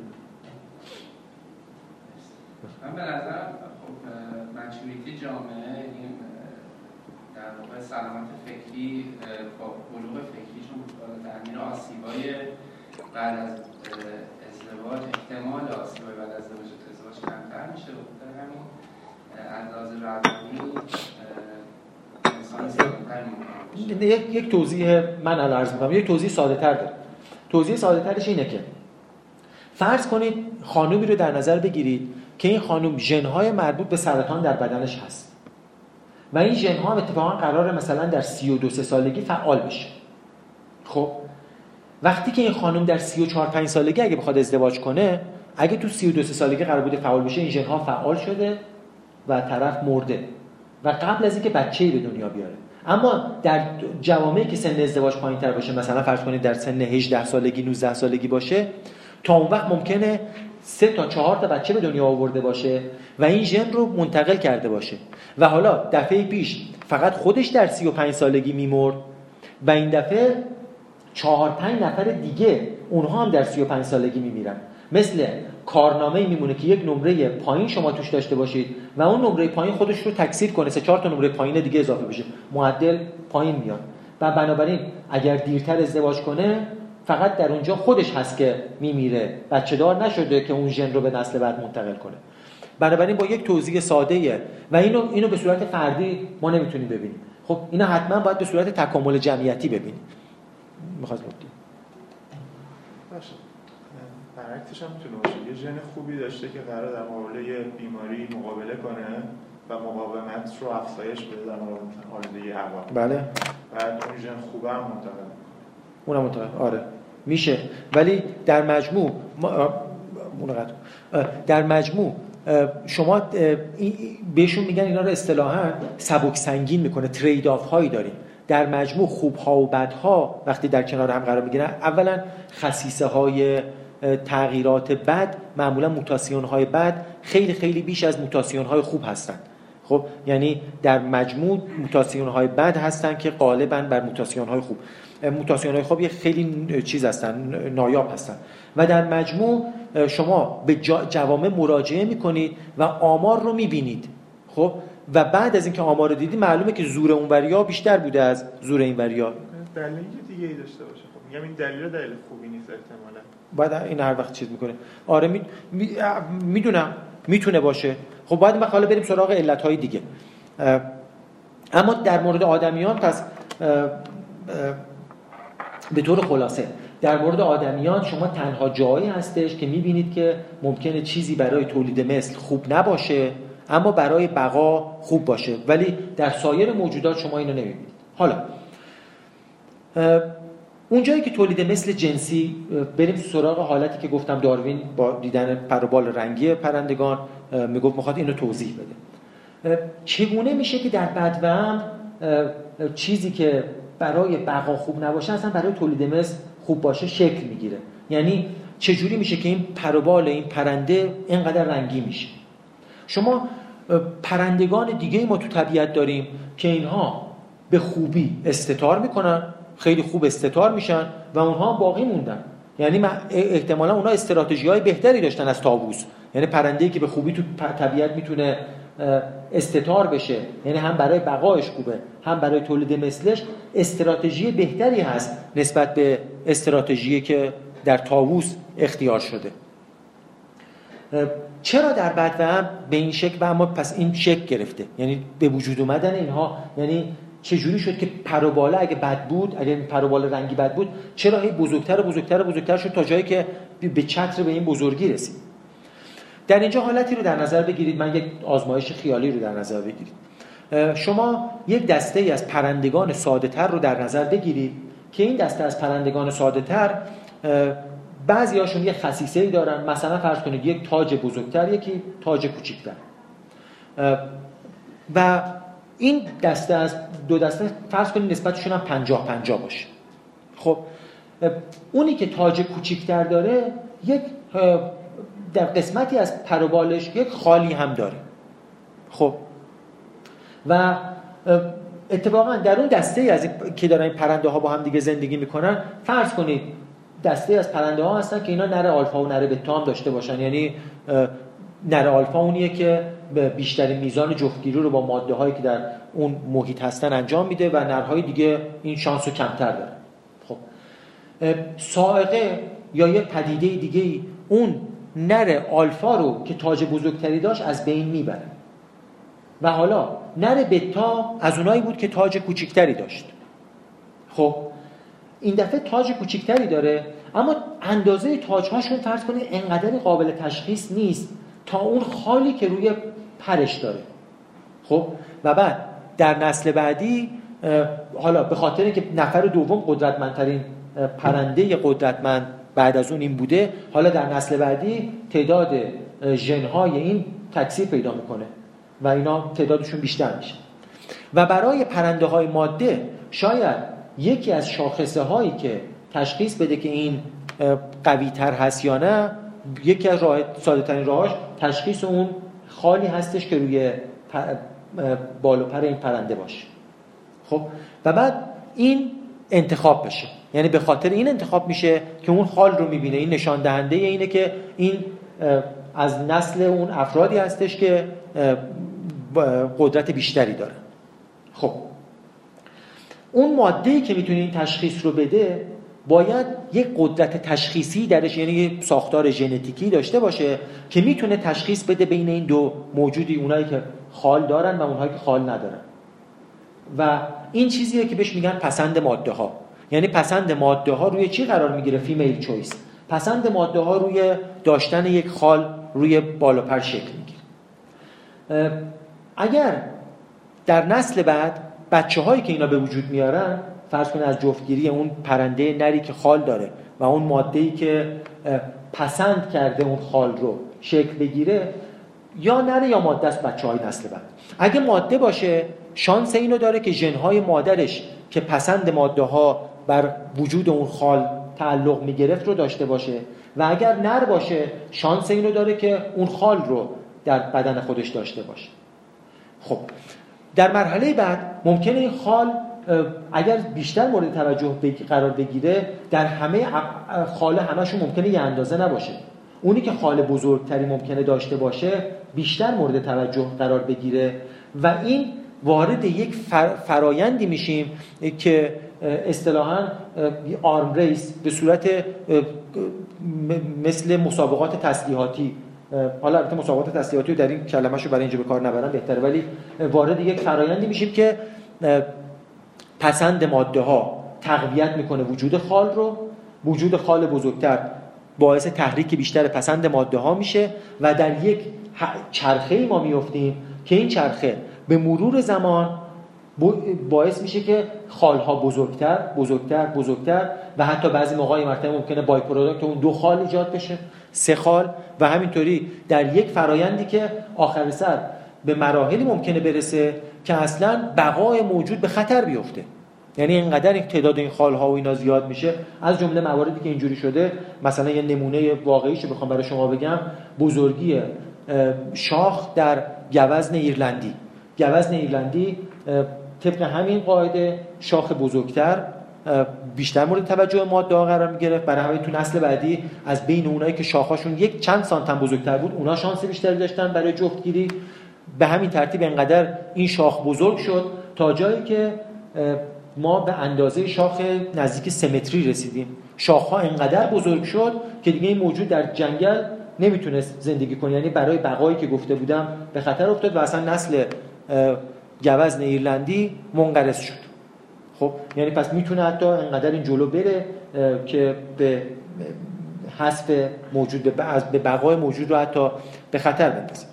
من به نظرم خب مچوریتی جامعه این در واقع سلامت فکری با بلوغ فکریشون در میره آسیبای بعد از ازدواج، احتمال آسیبای بعد از ازدواج کمتر میشه و در همین اندازه روانی انسان سالم‌تر میشه. یک توضیح من الان عرض می‌کنم، یک توضیح ساده‌تر داره. توضیح ساده‌ترش اینه که فرض کنید خانومی رو در نظر بگیرید که این خانم ژن‌های مربوط به سرطان در بدنش هست و این ژن‌ها هم اتفاقا قراره مثلا در 32 سالگی فعال بشه. خب وقتی که این خانم در 34-5 سالگی اگه بخواد ازدواج کنه، اگه تو 32 سالگی قرار بوده فعال بشه، این ژن‌ها فعال شده و طرف مرده و قبل از اینکه بچه‌ای به دنیا بیاره. اما در جوامعی که سن ازدواج پایین‌تر باشه، مثلا فرض کنید در سن 18 سالگی 19 سالگی باشه، تا اون وقت ممکنه 3 تا 4 تا بچه به دنیا آورده باشه و این ژن رو منتقل کرده باشه و حالا دفعه پیش فقط خودش در 35 سالگی میمرد و این دفعه 4-5 نفر دیگه اونها هم در 35 سالگی میمیرن. مثل کارنامه‌ای میمونه که یک نمره پایین شما توش داشته باشید و اون نمره پایین خودش رو تکثیر کنه، 3-4 تا نمره پایین دیگه اضافه بشه، معدل پایین میاد. و بنابراین اگر دیرتر ازدواج کنه فقط در اونجا خودش هست که میمیره، بچه دار نشده که اون ژن رو به نسل بعد منتقل کنه. بنابراین با یک توضیح ساده‌ایه و اینو به صورت فردی ما نمیتونیم ببینیم. خب اینا حتما باید به صورت تکامل جمعیتی ببینیم. می‌خواستم بگم باشه. برعکسش هم میتونه باشه یه ژن خوبی داشته که قرار در مقابل یه بیماری مقابله کنه و مقاومت رو افزایش بده در مقابل آلودگی هوا. بله. بعد اون ژن خوبه هم منتقل اونم منتقل آره میشه، ولی در مجموع در مجموع شما بهشون میگن اینا رو اصطلاحاً سبک سنگین میکنه، ترید آف هایی داریم. در مجموع خوبها و بدها وقتی در کنار هم قرار میگیرن، اولا خصیصه های تغییرات بد، معمولا موتاسیون های بد خیلی خیلی بیش از موتاسیون های خوب هستن. خب یعنی در مجموع موتاسیون های بد هستن که غالبا بر موتاسیون های خوب. موتاسیون های خوب یه خیلی چیز هستن، نایاب هستن و در مجموع شما به جوامع مراجعه میکنید و آمار رو میبینید. خب و بعد از اینکه آمار رو دیدی معلومه که زور اونوریا بیشتر بوده از زور اینوریا. دلیل دیگه ای داشته باشه. خب میگم این دلیل خوبی نیست احتمالاً. بعد این هر وقت چیز میکنه. آره میدونم میتونه باشه. خب باید ما حالا بریم سراغ علتهای دیگه. اما در مورد آدمیان پس به طور خلاصه در مورد آدمیان شما تنها جایی هستش که میبینید که ممکنه چیزی برای تولید مثل خوب نباشه اما برای بقا خوب باشه، ولی در سایر موجودات شما اینو نمیبینید. حالا اونجایی که تولید مثل جنسی، بریم سراغ حالتی که گفتم داروین با دیدن پر و بال رنگی پرندگان میگفت میخواد اینو توضیح بده. چگونه میشه که در بدو چیزی که برای بقا خوب نباشه اصلا برای تولید مثل خوب باشه شکل میگیره؟ یعنی چجوری میشه که این پر و بال این پرنده اینقدر رنگی میشه؟ شما پرندگان دیگه ما تو طبیعت داریم که اینها به خوبی استتار میکنن، خیلی خوب استتار میشن و اونها باقی موندن. یعنی احتمالا اونها استراتژی‌های بهتری داشتن از طاووس. یعنی پرنده‌ای که به خوبی تو طبیعت میتونه استتار بشه، یعنی هم برای بقایش خوبه هم برای تولید مثلش، استراتژی بهتری هست نسبت به استراتژی که در طاووس اختیار شده. چرا در بدو به این شکل و اما پس این شکل گرفته؟ یعنی به وجود اومدن اینها، یعنی چجوری شد که پر و باله اگه بد بود، اگه پر و بال رنگی بد بود، چرا هی بزرگتر و بزرگتر و بزرگتر شد تا جایی که به چتر به این بزرگی رسید؟ در اینجا حالتی رو در نظر بگیرید، من یک آزمایش خیالی رو در نظر بگیرید. شما یک دسته ای از پرندگان ساده‌تر رو در نظر بگیرید که این دسته از پرندگان ساده‌تر بعضی هاشون یک خصیصه‌ای دارن، مثلا فرض کنید یک تاج بزرگتر یکی تاج کوچکتر، و این دسته از دو دسته فرض کنید نسبتشون هم 50-50 باشه. خب اونی که تاج کوچکتر داره یک در قسمتی از پر و بالش یک خالی هم داره. خب و اتفاقا در اون دسته از که دارن این پرنده ها با هم دیگه زندگی میکنن، فرض کنید دسته از پرنده ها هستن که اینا نر آلفا و نر بتا هم داشته باشن. یعنی نر آلفا اونیه که بیشترین میزان جفتگیری رو با ماده هایی که در اون محیط هستن انجام میده و نرهای دیگه این شانس رو کمتر دارن. خب صاعقه یا یک پدیده دیگه اون نر آلفا رو که تاج بزرگتری داشت از بین میبره و حالا نر بتا از اونایی بود که تاج کوچکتری داشت. خب این دفعه تاج کوچکتری داره، اما اندازه تاج‌هاشون فرض کنید انقدر قابل تشخیص نیست تا اون خالی که روی پرش داره. خب و بعد در نسل بعدی حالا به خاطر اینکه نفر دوم قدرتمندترین پرنده قدرتمند بعد از اون این بوده، حالا در نسل بعدی تعداد ژن‌های این تکثیر پیدا میکنه و اینا تعدادشون بیشتر میشه. و برای پرنده‌های ماده شاید یکی از شاخصه هایی که تشخیص بده که این قوی تر هست یا نه، یکی از ساده ترین راهاش تشخیص اون خالی هستش که روی بال و پر این پرنده باشه. خب و بعد این انتخاب بشه، یعنی به خاطر این انتخاب میشه که اون خال رو میبینه. این نشان دهنده اینه که این از نسل اون افرادی هستش که قدرت بیشتری داره. خب اون ماده‌ای که میتونه این تشخیص رو بده باید یک قدرت تشخیصی درش، یعنی یک ساختار ژنتیکی داشته باشه که میتونه تشخیص بده بین این دو موجودی، اونایی که خال دارن و اونهایی که خال ندارن. و این چیزیه که بهش میگن پسند ماده ها. یعنی پسند ماده ها روی چی قرار میگیره؟ فیمیل چویس. پسند ماده ها روی داشتن یک خال روی بال و پر شکل میگیره. اگر در نسل بعد بچه‌هایی که اینا به وجود میارن، فرض کنید از جفتگیری اون پرنده نری که خال داره و اون ماده‌ای که پسند کرده اون خال رو شکل بگیره، یا نره یا ماده است بچه‌های نسل بعد. اگه ماده باشه شانس اینو داره که ژن‌های مادرش که پسند ماده‌ها بر وجود اون خال تعلق میگرفت رو داشته باشه، و اگر نر باشه شانس اینو داره که اون خال رو در بدن خودش داشته باشه. خب در مرحله بعد ممکنه این خال اگر بیشتر مورد توجه قرار بگیره، در همه خال همشون ممکنه یه اندازه نباشه. اونی که خال بزرگتری ممکنه داشته باشه بیشتر مورد توجه قرار بگیره و این وارد یک فرایندی میشیم که اصطلاحاً آرم ریس به صورت مثل مسابقات تسلیحاتی، حالا البته مسابقات تسلیحاتی رو در این کلمه‌شو برای اینجا به کار نبرم بهتره، ولی وارد یک فرایندی میشیم که پسند ماده ها تقویت میکنه وجود خال رو، وجود خال بزرگتر باعث تحریک بیشتر پسند ماده ها میشه و در یک چرخه‌ای ما میافتیم که این چرخه به مرور زمان باعث میشه که خالها بزرگتر و حتی بعضی موقعی مرتبه ممکنه بای پروداکت اون 2 خال ایجاد بشه، 3 خال و همینطوری در یک فرایندی که آخر سر به مراحلی ممکنه برسه که اصلا بقای موجود به خطر بیفته. یعنی اینقدر این تعداد این خالها و اینا زیاد میشه. از جمله مواردی که اینجوری شده، مثلا یه نمونه واقعیشو بخوام برای شما بگم، بزرگی شاخ در گوزن ایرلندی. گوزن ایرلندی طبق همین قاعده شاخ بزرگتر بیشتر مورد توجه ماده ها قرار میگیره. برای همین تو نسل بعدی از بین اونایی که شاخاشون یک چند سانتیم بزرگتر بود، اونا شانس بیشتری داشتن برای جفتگیری. به همین ترتیب انقدر این شاخ بزرگ شد تا جایی که ما به اندازه شاخ نزدیک 3 متری رسیدیم. شاخ‌ها انقدر بزرگ شد که دیگه این موجود در جنگل نمیتونست زندگی کنه، یعنی برای بقایی که گفته بودم به خطر افتاد و اصلا نسل گوزن ایرلندی منقرض شد. خب یعنی پس میتونه حتی انقدر این جلو بره که به حذف موجود، به بقای موجود رو حتی به خطر بندازه.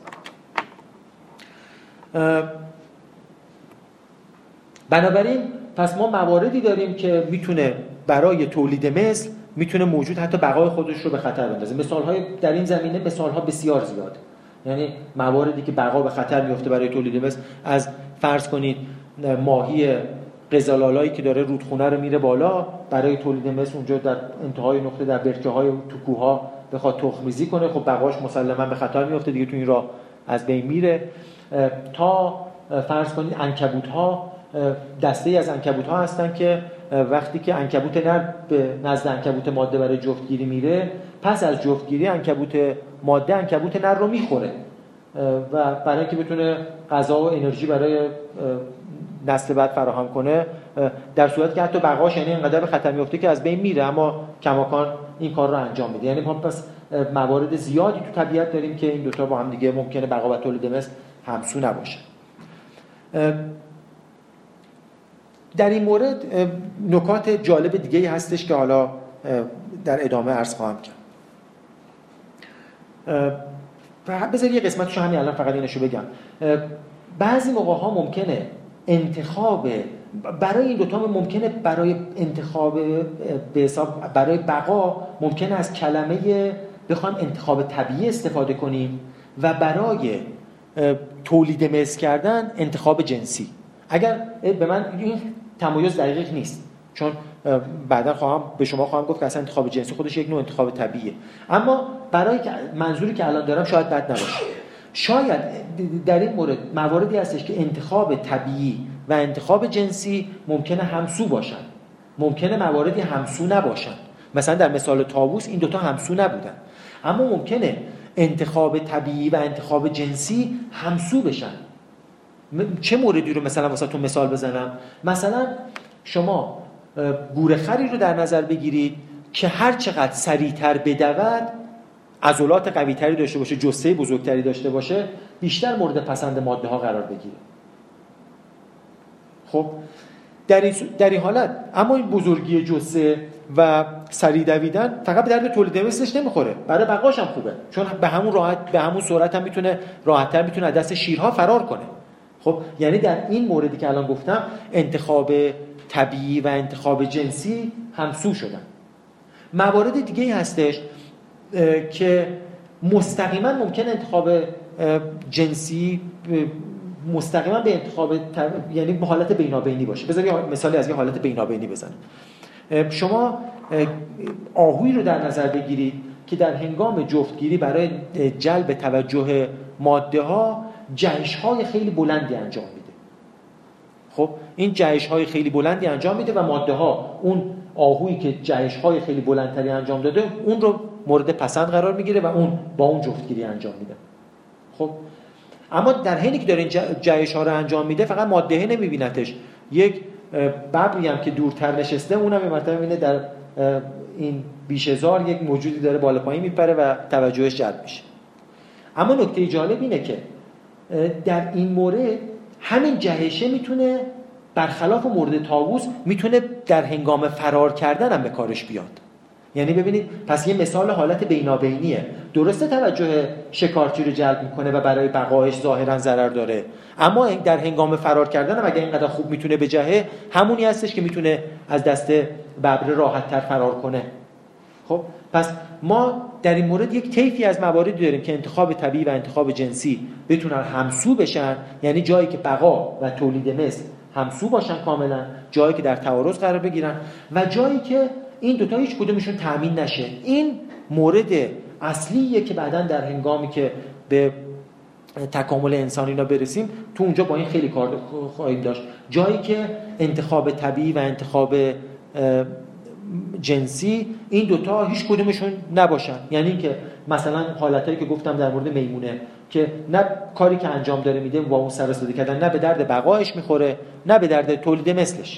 بنابراین پس ما مواردی داریم که میتونه برای تولید مثل میتونه موجود حتی بقای خودش رو به خطر بندازه. مثال‌های در این زمینه مثال‌ها بسیار زیاده. یعنی مواردی که بقا به خطر میفته برای تولید مثل، از فرض کنید ماهی قزل‌آلایی که داره رودخونه رو میره بالا برای تولید مثل، اونجا در انتهای نقطه در برکه‌های تو کوه‌ها بخواد تخم‌ریزی کنه، خب بقاش مسلماً به خطر میفته دیگه، تو این راه از بین میره. تا فرض کنید عنکبوت‌ها، دسته‌ای از عنکبوت‌ها هستن که وقتی که عنکبوت نر به نزد عنکبوت ماده برای جفتگیری میره، پس از جفتگیری عنکبوت ماده عنکبوت نر رو میخوره و برای اینکه بتونه غذا و انرژی برای نسل بعد فراهم کنه، در صورتی که حتی بقاش یعنی اینقدر به خطر میفته که از بین میره، اما کماکان این کار رو انجام میده. یعنی ما پس موارد زیادی تو طبیعت داریم که این دوتا با هم دیگه ممکنه بقا و تولید مثل همسو نباشه. در این مورد نکات جالب دیگه‌ای هستش که حالا در ادامه عرض خواهم کرد. بذار یه قسمتشو همین الان فقط اینشو بگم. بعضی موقع‌ها ممکنه انتخاب برای این دوتا ممکنه برای انتخاب به حساب برای بقا ممکنه از کلمه بخوام انتخاب طبیعی استفاده کنیم و برای تولید مثل کردن انتخاب جنسی. اگر به من این تمایز دقیق نیست، چون بعدا به شما خواهم گفت که اصلا انتخاب جنسی خودش یک نوع انتخاب طبیعیه، اما برای منظوری که الان دارم شاید بد نباشه. شاید در این مورد مواردی هستش که انتخاب طبیعی و انتخاب جنسی ممکنه همسو باشن، ممکنه مواردی همسو نباشن. مثلا در مثال طاووس این دوتا همسو نبودن، اما ممکنه انتخاب طبیعی و انتخاب جنسی همسو بشن. چه موردی رو مثلا واسهتون مثال بزنم؟ مثلا شما گورخری رو در نظر بگیرید که هر چقدر سریعتر بدود، عضلات قوی‌تری داشته باشه، جثه بزرگتری داشته باشه، بیشتر مورد پسند ماده ها قرار بگیره. خب در این حالت اما این بزرگی جثه و سریع دویدن فقط به درد تولید مثلش نمیخوره، برای بقاش هم خوبه، چون به همون سرعت هم میتونه راحت‌تر میتونه از دست شیرها فرار کنه. خب یعنی در این موردی که الان گفتم انتخاب طبیعی و انتخاب جنسی همسو شدن. موارد دیگه ای هستش که مستقیما ممکن انتخاب جنسی مستقیما به انتخاب یعنی به حالت بینابینی باشه. بذارید مثالی از یه حالت بینابینی بزنم. شما آهویی رو در نظر بگیرید که در هنگام جفتگیری برای جلب توجه ماده ها جهش‌های خیلی بلندی انجام میده. خب این جهش‌های خیلی بلندی انجام میده و ماده ها اون آهویی که جهش‌های خیلی بلندتری انجام داده اون رو مورد پسند قرار میگیره و اون با اون جفتگیری انجام میده. خب اما در حینی که داره این جهش‌ها رو انجام میده فقط ماده نمیبینتش، یک ببری هم که دورتر نشسته اونم به مرتبه میبینه در این بیشهزار یک موجودی داره بالا پایین میپره و توجهش جلب میشه. اما نکته جالب اینه که در این مورد همین جهشه میتونه برخلاف مورد طاووس میتونه در هنگام فرار کردن هم به کارش بیاد. یعنی ببینید پس یه مثال حالت بینابینیه. درسته توجه شکارچی رو جلب میکنه و برای بقایش ظاهرا ضرر داره، اما در هنگام فرار کردن هم اگه اینقدر خوب میتونه بجهه، همونی هستش که میتونه از دست ببر راحت تر فرار کنه. خب پس ما در این مورد یک طیفی از مواردی داریم که انتخاب طبیعی و انتخاب جنسی بتونن همسو بشن، یعنی جایی که بقا و تولید مثل همسو باشن کاملا، جایی که در تعارض قرار بگیرن و جایی که این دوتا هیچ کدومشون تامین نشه. این مورد اصلیه که بعداً در هنگامی که به تکامل انسان اینا برسیم تو اونجا با این خیلی کار خواهیم داشت. جایی که انتخاب طبیعی و انتخاب جنسی این دوتا هیچ کدومشون نباشن، یعنی که مثلا حالتایی که گفتم در مورد میمونه که نه کاری که انجام داره میده با اون سر استفاده کردن نه به درد بقایش میخوره نه به درد تولید مثلش.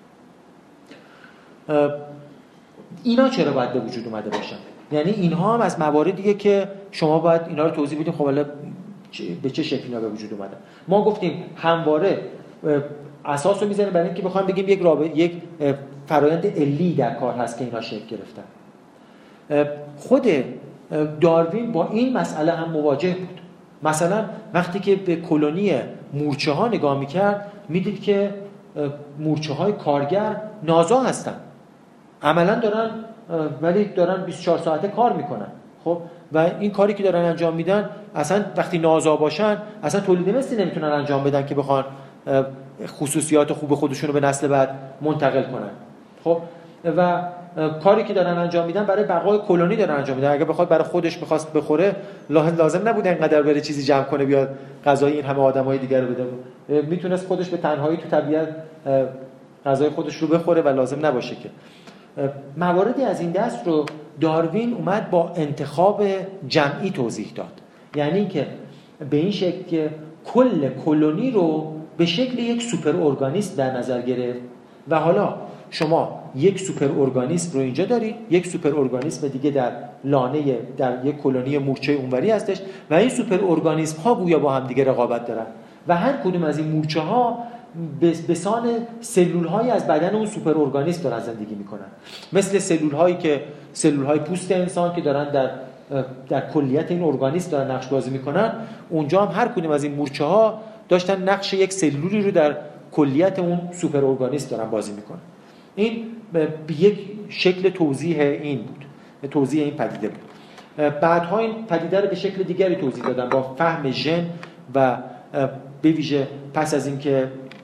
اینا چرا باید به وجود اومده باشن؟ یعنی اینها هم از مواردیه که شما باید اینا رو توضیح بدیم. خب حالا به چه شکلی اینا به وجود اومدن؟ ما گفتیم همواره اساس رو میذاریم برای اینکه بخوایم بگیم یک فرایند علی در کار هست که اینا شکل گرفتن. خود داروین با این مسئله هم مواجه بود. مثلا وقتی که به کلونی مورچه ها نگاه میکرد میدید که مورچه های کارگر نازا هستن، عملا دارن ولی دارن 24 ساعته کار میکنن. خب و این کاری که دارن انجام میدن اصلا وقتی نازا باشن اصلا تولید مثلی نمیتونن انجام بدن که بخوان خصوصیات خوب خودشونو به نسل بعد منتقل کنن. خب و کاری که دارن انجام میدن برای بقای کلونی دارن انجام میدن. اگه بخواد برای خودش بخواست بخوره لازم نبوده اینقدر بره چیزی جمع کنه بیاد غذای این همه آدمای دیگر رو بده. میتونست خودش به تنهایی تو طبیعت غذای خودش رو بخوره و لازم نباشه که. مواردی از این دست رو داروین اومد با انتخاب جمعی توضیح داد، یعنی که به این شکل که کل کلونی رو به شکل یک سوپر ارگانیسم در نظر گرفت و حالا شما یک سوپر ارگانیسم رو اینجا دارید، یک سوپر ارگانیسم دیگه در لانه در یک کلونی مورچه اونوری هستش و این سوپر ارگانیسم ها گویا با هم دیگه رقابت دارن و هر کدوم از این مورچه ها به سان سلول هایی از بدن اون سوپر ارگانیسم دارن زندگی میکنن، مثل سلول هایی که سلول های پوست انسان که دارن در کلیت این ارگانیسم دارن نقش بازی میکنن. اونجا هم هر کدوم از این مورچه ها داشتن نقش یک سلولی رو در کلیت اون سوپر ارگانیسم دارن بازی میکنن. این یک شکل توضیح این بود، توضیح این پدیده بود. بعدها این پدیده رو به شکل دیگری توضیح دادن با فهم ژن و به ویژه پس از اینکه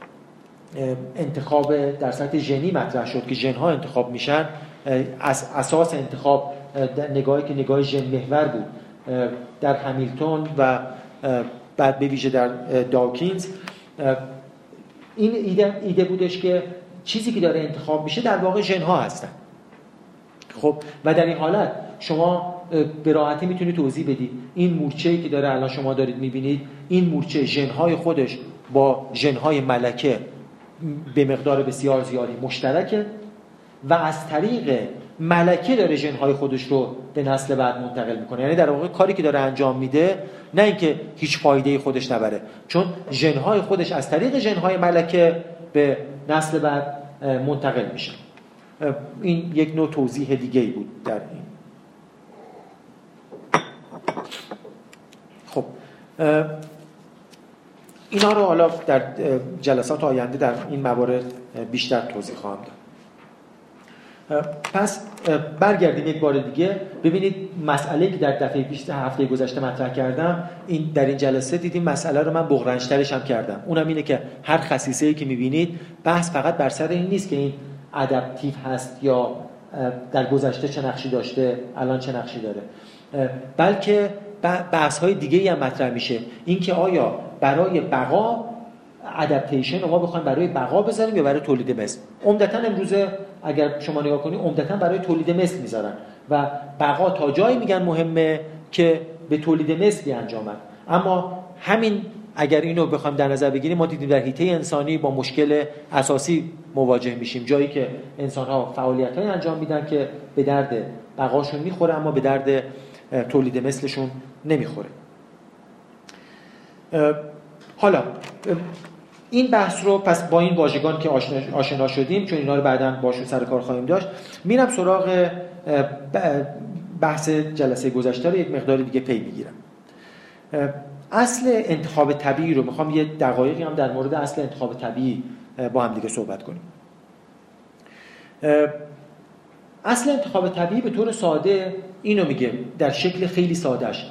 انتخاب در سطح ژنی مطرح شد که ژن‌ها انتخاب میشن، اساس انتخاب نگاهی که نگاه ژن محور بود در همیلتون و بعد به ویژه در داکینز، این ایده بودش که چیزی که داره انتخاب میشه در واقع ژن‌ها هستن. خب و در این حالت شما به راحتی میتونید توضیح بدید این مورچه‌ای که داره الان شما دارید میبینید، این مورچه ژن‌های خودش با ژن‌های ملکه به مقدار بسیار زیادی مشترکه و از طریق ملکه داره ژن‌های خودش رو به نسل بعد منتقل میکنه. یعنی در واقع کاری که داره انجام میده نه اینکه هیچ فایده‌ای خودش نبره، چون ژن‌های خودش از طریق ژن‌های ملکه به نسل بعد منتقل میشه. این یک نوع توضیح دیگه‌ای بود در این. خب اینا رو حالا در جلسات آینده در این موارد بیشتر توضیح خواهم داد. پس برگردیم یک بار دیگه ببینید مسئله‌ای که در دفعه پیش هفته گذشته مطرح کردم، این در این جلسه دیدیم مسئله رو من بغرنج‌ترش هم کردم. اونم اینه که هر خصیصه‌ای که می‌بینید بحث فقط بر سر این نیست که این ادپتیو هست یا در گذشته چه نقشی داشته الان چه نقشی داره، بلکه بحث‌های دیگه‌ای هم مطرح میشه. این که آیا برای بقا ادپتیشن رو ما بخوایم برای بقا بذاریم یا برای تولید مثل. عمدتاً امروزه اگر شما نگاه کنید عمدتاً برای تولید مثل میذارن و بقا تا جایی میگن مهمه که به تولید مثلی انجامد. اما همین اگر اینو بخوایم در نظر بگیریم، ما دیدیم در حیطه انسانی با مشکل اساسی مواجه میشیم، جایی که انسان‌ها فعالیت‌های انجام میدن که به درد بقاشون میخوره اما به درد تولید مثلشون نمیخوره. حالا این بحث رو پس با این واژگان که آشنا شدیم، چون اینا رو بعداً باشون سر کار خواهیم داشت، میرم سراغ بحث جلسه گذشته رو یک مقدار دیگه پی میگیرم. اصل انتخاب طبیعی رو میخوام یه دقایقی هم در مورد اصل انتخاب طبیعی با هم دیگه صحبت کنیم. اصل انتخاب طبیعی به طور ساده اینو میگه، در شکل خیلی سادهش،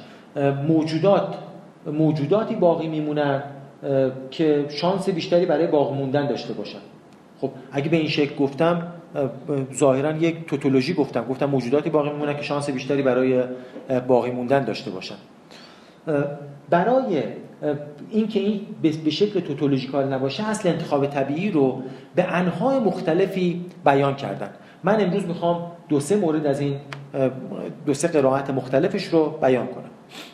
موجوداتی باقی میمونن که شانس بیشتری برای باقی موندن داشته باشن. خب اگه به این شکل گفتم ظاهراً یک توتولوژی گفتم موجوداتی باقی میمونن که شانس بیشتری برای باقی موندن داشته باشن. برای اینکه این به شکل توتولوژیکال نباشه، اصل انتخاب طبیعی رو به انواع مختلفی بیان کردن. من امروز میخوام 2-3 مورد از این 2-3 قرائت مختلفش رو بیان کنم.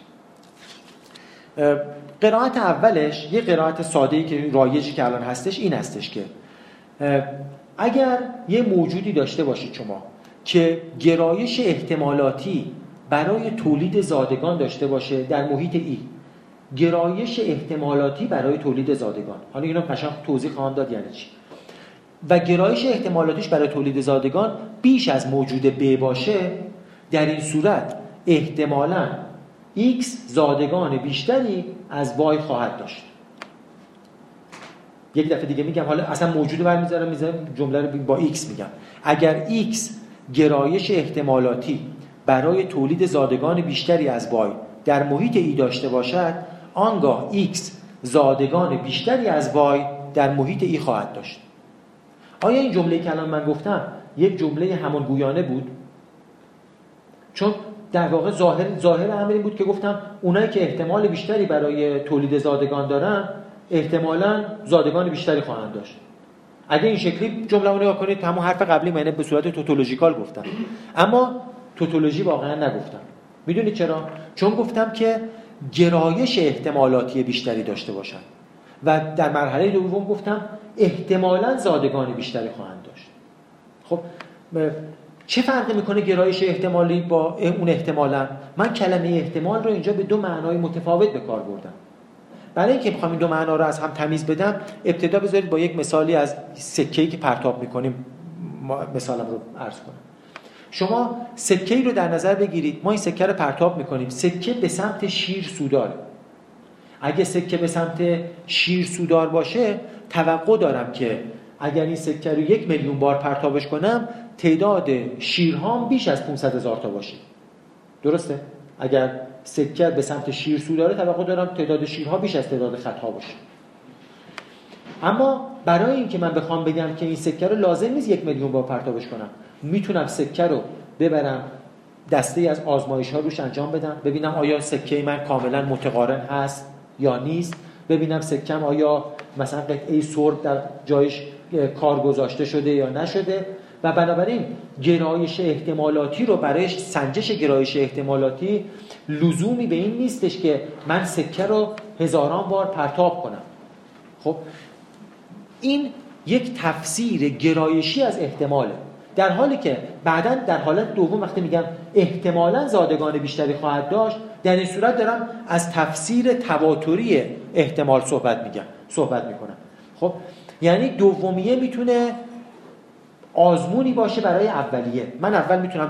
قرائت اولش یه قرائت ساده‌ای که رایجی که الان هستش این هستش که اگر یه موجودی داشته باشید شما که گرایش احتمالاتی برای تولید زادگان داشته باشه در محیط ای، گرایش احتمالاتی برای تولید زادگان، حالا اینو قشنگ توضیح خواهم داد یعنی چی، و گرایش احتمالاتیش برای تولید زادگان بیش از موجود ب باشه، در این صورت احتمالاً x زادگان بیشتری از y خواهد داشت. یک دفعه دیگه میگم، حالا اصلا موجود رو میذارم جمله رو با x میگم. اگر x گرایش احتمالاتی برای تولید زادگان بیشتری از y در محیط ای داشته باشد، آنگاه x زادگان بیشتری از y در محیط ای خواهد داشت. آیا این جمله‌ای که الان من گفتم یک جمله همانگویانه بود؟ چون در واقع ظاهر امر این بود که گفتم اونایی که احتمال بیشتری برای تولید زادگان دارن احتمالاً زادگان بیشتری خواهند داشت. اگه این شکلی جمله رو نگاه کنید، همون حرف قبلی من به صورت توتولوژیکال گفتم، اما توتولوژی واقعا نگفتم. میدونید چرا؟ چون گفتم که گرایش احتمالاتی بیشتری داشته باشن و در مرحله دوم گفتم احتمالاً زادگان بیشتری خواهند داشت. خب چه فرقی میکنه گرایش احتمالی با اون احتمالاً؟ من کلمه احتمال رو اینجا به 2 معنای متفاوت به کار بردم. برای اینکه بخوام این 2 معنا رو از هم تمیز بدم، ابتدا بذارید با یک مثالی از سکه‌ای که پرتاب میکنیم مثالم رو عرض کنم. شما سکه‌ای رو در نظر بگیرید، ما این سکه رو پرتاب میکنیم، سکه به سمت شیر سوداره. اگه سکه به سمت شیر سودار باشه، توقع دارم که اگر این سکه رو 1 میلیون بار پرتابش کنم، تعداد شیرهام بیش از 500,000 تا باشه. درسته؟ اگر سکه به سمت شیر سوداره، توقع دارم تعداد شیرها بیش از تعداد خطها باشه. اما برای اینکه من بخوام بگم که این سکه رو لازم نیست 1 میلیون بار پرتابش کنم، میتونم سکه رو ببرم دسته از آزمایش‌ها روش انجام بدم، ببینم آیا سکه من کاملا متقارن هست یا نیست، ببینم سکم آیا مثلا قطعه سرب در جایش کار گذاشته شده یا نشده، و بنابراین گرایش احتمالاتی رو برای سنجش گرایش احتمالاتی لزومی به این نیستش که من سکه رو هزاران بار پرتاب کنم. خب این یک تفسیر گرایشی از احتماله، در حالی که بعداً در حالت دوم وقتی میگم احتمالاً زادگان بیشتری خواهد داشت، در این صورت دارم از تفسیر تواتری احتمال صحبت میکنم. خب یعنی دومیه میتونه آزمونی باشه برای اولیه. من اول میتونم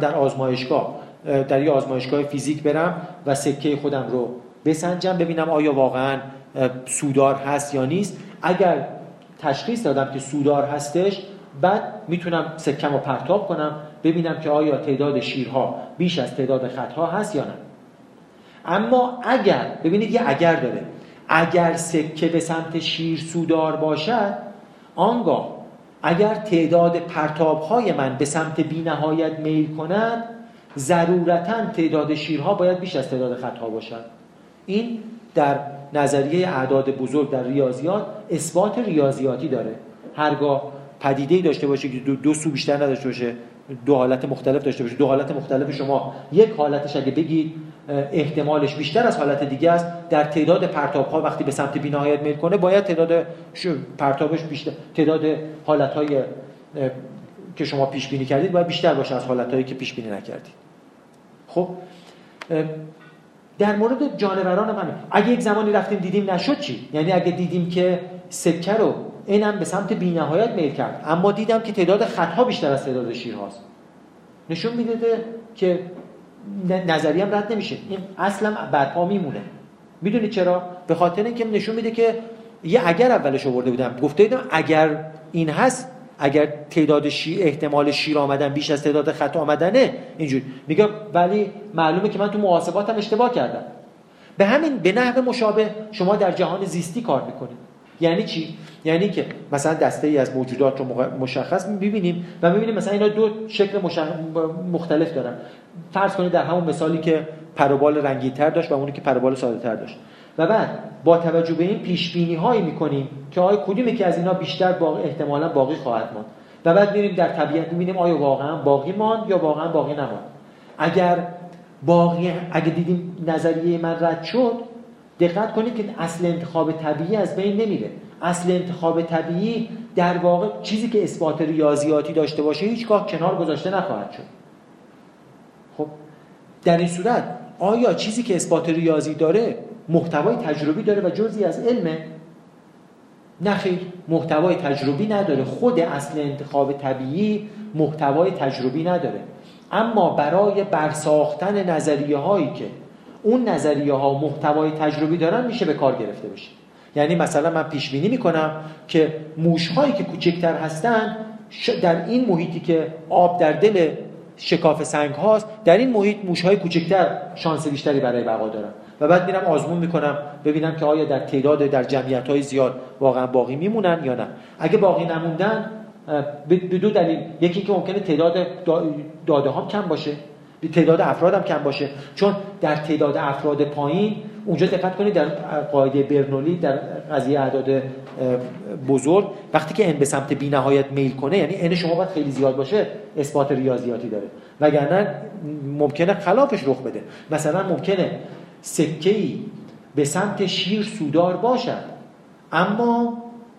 در یه آزمایشگاه فیزیک برم و سکه خودم رو بسنجم، ببینم آیا واقعاً سودار هست یا نیست. اگر تشخیص دادم که سودار هستش، بعد میتونم سکم رو پرتاب کنم، ببینم که آیا تعداد شیرها بیش از تعداد خطها هست یا نه. اما اگر، ببینید یه اگر داره، اگر سکه به سمت شیر سودار باشد، آنگاه اگر تعداد پرتاب‌های من به سمت بی‌نهایت میل کند، ضرورتاً تعداد شیرها باید بیش از تعداد خطها باشد. این در نظریه اعداد بزرگ در ریاضیات اثبات ریاضیاتی داره. هرگاه پدیده‌ای داشته باشه که دو سو بیشتر نداشته باشه، 2 حالت مختلف داشته باشه، 2 حالت مختلف شما یک حالتش اگه بگید احتمالش بیشتر از حالت دیگه است، در تعداد پرتاب‌ها وقتی به سمت بی‌نهایت میل کنه باید تعداد پرتابش بیشتر، تعداد حالت‌های که شما پیش بینی کردید باید بیشتر باشه از حالت‌هایی که پیش بینی نکردید. خب در مورد جانوران هم اگه یک زمانی رفتیم دیدیم نشد چی؟ یعنی اگه دیدیم که سکه رو اینم به سمت بی‌نهایت میل کرد، اما دیدم که تعداد خط‌ها بیشتر از تعداد شیرهاست. نشون میده که نظریم رد نمیشه، این اصلا برپا میمونه. میدونید چرا؟ به خاطر اینکه نشون میده که یه اگر اولش آورده بودم، گفته بودم اگر این هست، اگر تعداد احتمال شیر آمدن بیش از تعداد خط آمدنه، اینجوری میگه، ولی معلومه که من تو محاسباتم اشتباه کردم. به همین به نحو مشابه شما در جهان زیستی کار میکنید. یعنی چی؟ یعنی که مثلا دسته‌ای از موجودات رو مشخص می‌بینیم و می‌بینیم مثلا اینا دو شکل مختلف دارن. فرض کنید در همون مثالی که پروبال رنگی‌تر داشت و اونی که پروبال ساده‌تر داشت، و بعد با توجه به این پیش‌بینی‌هایی می‌کنیم که آیا کدومی که از اینا بیشتر احتمالاً باقی خواهد ماند، و بعد می‌ریم در طبیعت می‌بینیم آیا واقعاً باقی ماند یا واقعاً باقی نماند. اگه دیدیم نظریه من رد شد، دقت کنید که اصل انتخاب طبیعی از بین نمیره. اصل انتخاب طبیعی در واقع چیزی که اثبات ریاضیاتی داشته باشه هیچگاه کنار گذاشته نخواهد شد. خب در این صورت آیا چیزی که اثبات ریاضی داره محتوای تجربی داره و جزئی از علمه؟ نه خیر، محتوای تجربی نداره. خود اصل انتخاب طبیعی محتوای تجربی نداره، اما برای برساختن نظریه هایی که اون نظریه ها محتوای تجربی دارن میشه به کار گرفته بشه. یعنی مثلا من پیش بینی میکنم که موش هایی که کوچکتر هستن در این محیطی که آب در دل شکاف سنگ هاست، در این محیط موش های کوچکتر شانس بیشتری برای بقا دارن، و بعد میرم آزمون میکنم ببینم که آیا در تعداد در جمعیت های زیاد واقعا باقی میمونن یا نه. اگه باقی نموندن به دو دلیل، یکی که ممکنه تعداد داده ها کم باشه، تعداد افراد هم کم باشه، چون در تعداد افراد پایین اونجا دقت کنید در قاعده برنولی در قضیه اعداد بزرگ وقتی که n به سمت بی‌نهایت میل کنه، یعنی n شما باید خیلی زیاد باشه، اثبات ریاضیاتی داره، وگرنه ممکنه خلافش رخ بده. مثلا ممکنه سکه‌ای به سمت شیر سودار باشد اما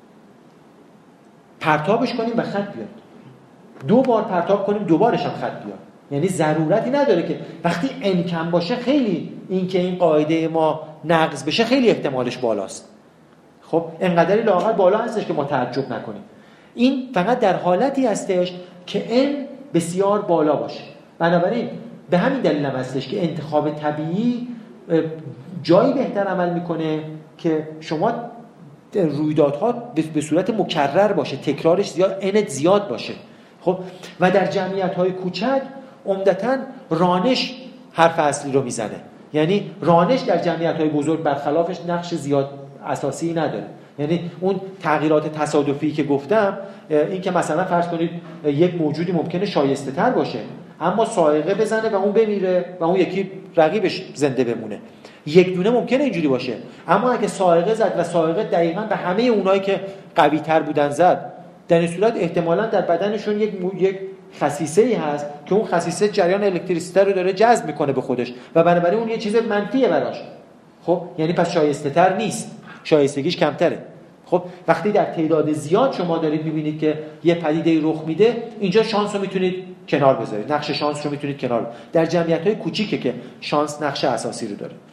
پرتابش کنیم و خط بیاد، دو بار پرتاب کنیم دوبارش هم خط بیاد. یعنی ضرورتی نداره که وقتی n کم باشه خیلی این قاعده ما نقض بشه خیلی احتمالش بالاست. خب انقدری لااقل بالا هستش که ما تعجب نکنیم. این فقط در حالتی هستش که n بسیار بالا باشه. بنابراین به همین دلیل هم هستش که انتخاب طبیعی جایی بهتر عمل میکنه که شما رویدادها به صورت مکرر باشه، تکرارش زیاد باشه. خب و در جمعیت‌های کوچک عمدتاً رانش حرف اصلی رو میزنه. یعنی رانش در جمعیت‌های بزرگ برخلافش نقش زیاد اساسی نداره. یعنی اون تغییرات تصادفی که گفتم، این که مثلا فرض کنید یک موجودی ممکنه شایسته تر باشه اما صاعقه بزنه و اون بمیره و اون یکی رقیبش زنده بمونه. یک دونه ممکنه اینجوری باشه، اما اگه صاعقه زد و صاعقه دقیقاً به همه اونایی که قوی تر بودن زد، در این صورت احتمالاً در بدنشون یک خصیصه‌ای هست که اون خصیصه جریان الکتریسیته رو داره جذب میکنه به خودش و بنابراین اون یه چیز منفیه براش. خب یعنی پس شایسته تر نیست، شایستگیش کمتره. خب وقتی در تعداد زیاد شما دارید میبینید که یه پدیده رخ میده، اینجا شانس رو میتونید کنار بذارید، نقش شانس رو میتونید کنار. در جمعیت‌های کوچیکه که شانس نقش اساسی رو داره.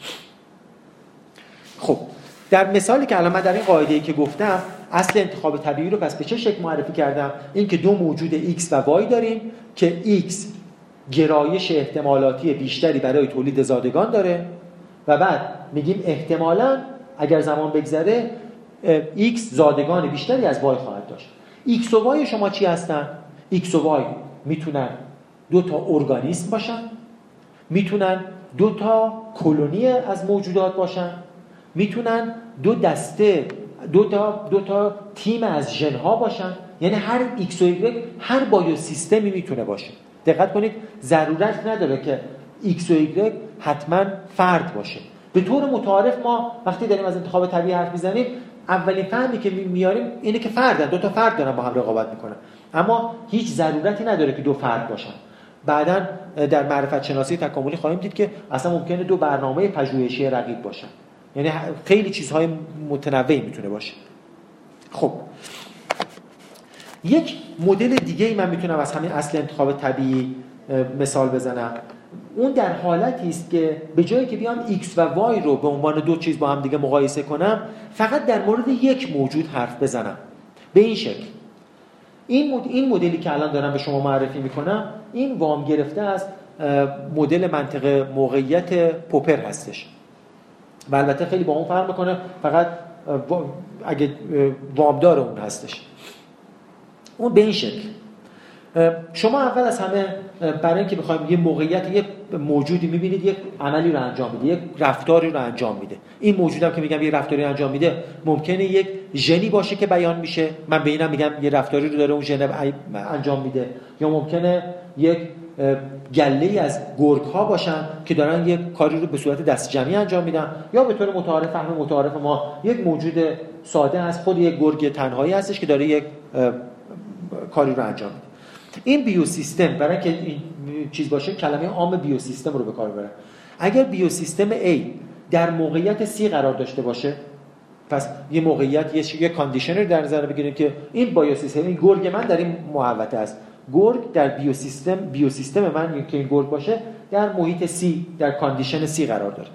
خب در مثالی که الان من در این قاعده‌ای که گفتم اصل انتخاب طبیعی رو پس به چه شکل معرفی کردم؟ این که دو موجود x و y داریم که x گرایش احتمالاتی بیشتری برای تولید زادگان داره و بعد میگیم احتمالاً اگر زمان بگذره x زادگان بیشتری از y خواهد داشت. x و y شما چی هستن؟ x و y میتونن دو تا ارگانیسم باشن، میتونن دو تا کلونی از موجودات باشن، میتونن دو دسته دو تا تیم از ژن ها باشن. یعنی هر ایکس و ایگرگ هر بایو سیستمی میتونه باشه. دقت کنید ضرورت نداره که ایکس و ایگرگ حتما فرد باشه. به طور متعارف ما وقتی داریم از انتخاب طبیعی حرف میزنیم اولین فهمی که میاریم اینه که فردن، دو تا فرد دارن با هم رقابت میکنن، اما هیچ ضرورتی نداره که دو فرد باشن. بعداً در معرفت شناسی تکاملی خواهیم دید که اصلا ممکنه دو برنامه پژوهشی رقیب باشن. یعنی خیلی چیزهای متنوعی میتونه باشه. خب یک مدل دیگه ای من میتونم از همین اصل انتخاب طبیعی مثال بزنم اون در حالتی است که به جایی که بیام x و y رو به عنوان دو چیز با هم دیگه مقایسه کنم، فقط در مورد یک موجود حرف بزنم. به این شکل این مدلی که الان دارم به شما معرفی میکنم، این وام گرفته از مدل منطق موقعیت پوپر هستش و البته خیلی با اون فرق میکنه، فقط اگه وامدار اون هستش. اون به این شکل شما اول از همه برای اینکه بخوایم یه موقعیت، یه موجودی میبینید یک عملی رو انجام میده، یک رفتاری رو انجام میده. این موجودم که میگم یه رفتاری انجام میده، ممکنه یک ژنی باشه که بیان میشه، من به اینم میگم یه رفتاری رو داره اون ژن انجام میده، یا ممکنه یک گله‌ای از گرگ‌ها باشن که دارن یک کاری رو به صورت دست جمعی انجام میدن، یا به طور متعارف، فهم متعارف ما، یک موجود ساده هست، خود یک گرگ تنهایی هستش که داره یک کاری رو انجام میده. این بیوسیستم، برای اینکه این چیز باشه کلمه عام بیوسیستم رو به کار ببرم. اگر بیوسیستم A در موقعیت C قرار داشته باشه، پس یه موقعیت، یه کاندیشن رو در نظر بگیریم که این بیوسیستم، این گرگ من در این محوطه است، گرگ در بیوسیستم من که این گرگ باشه در محیط C، در کاندیشن C قرار داره.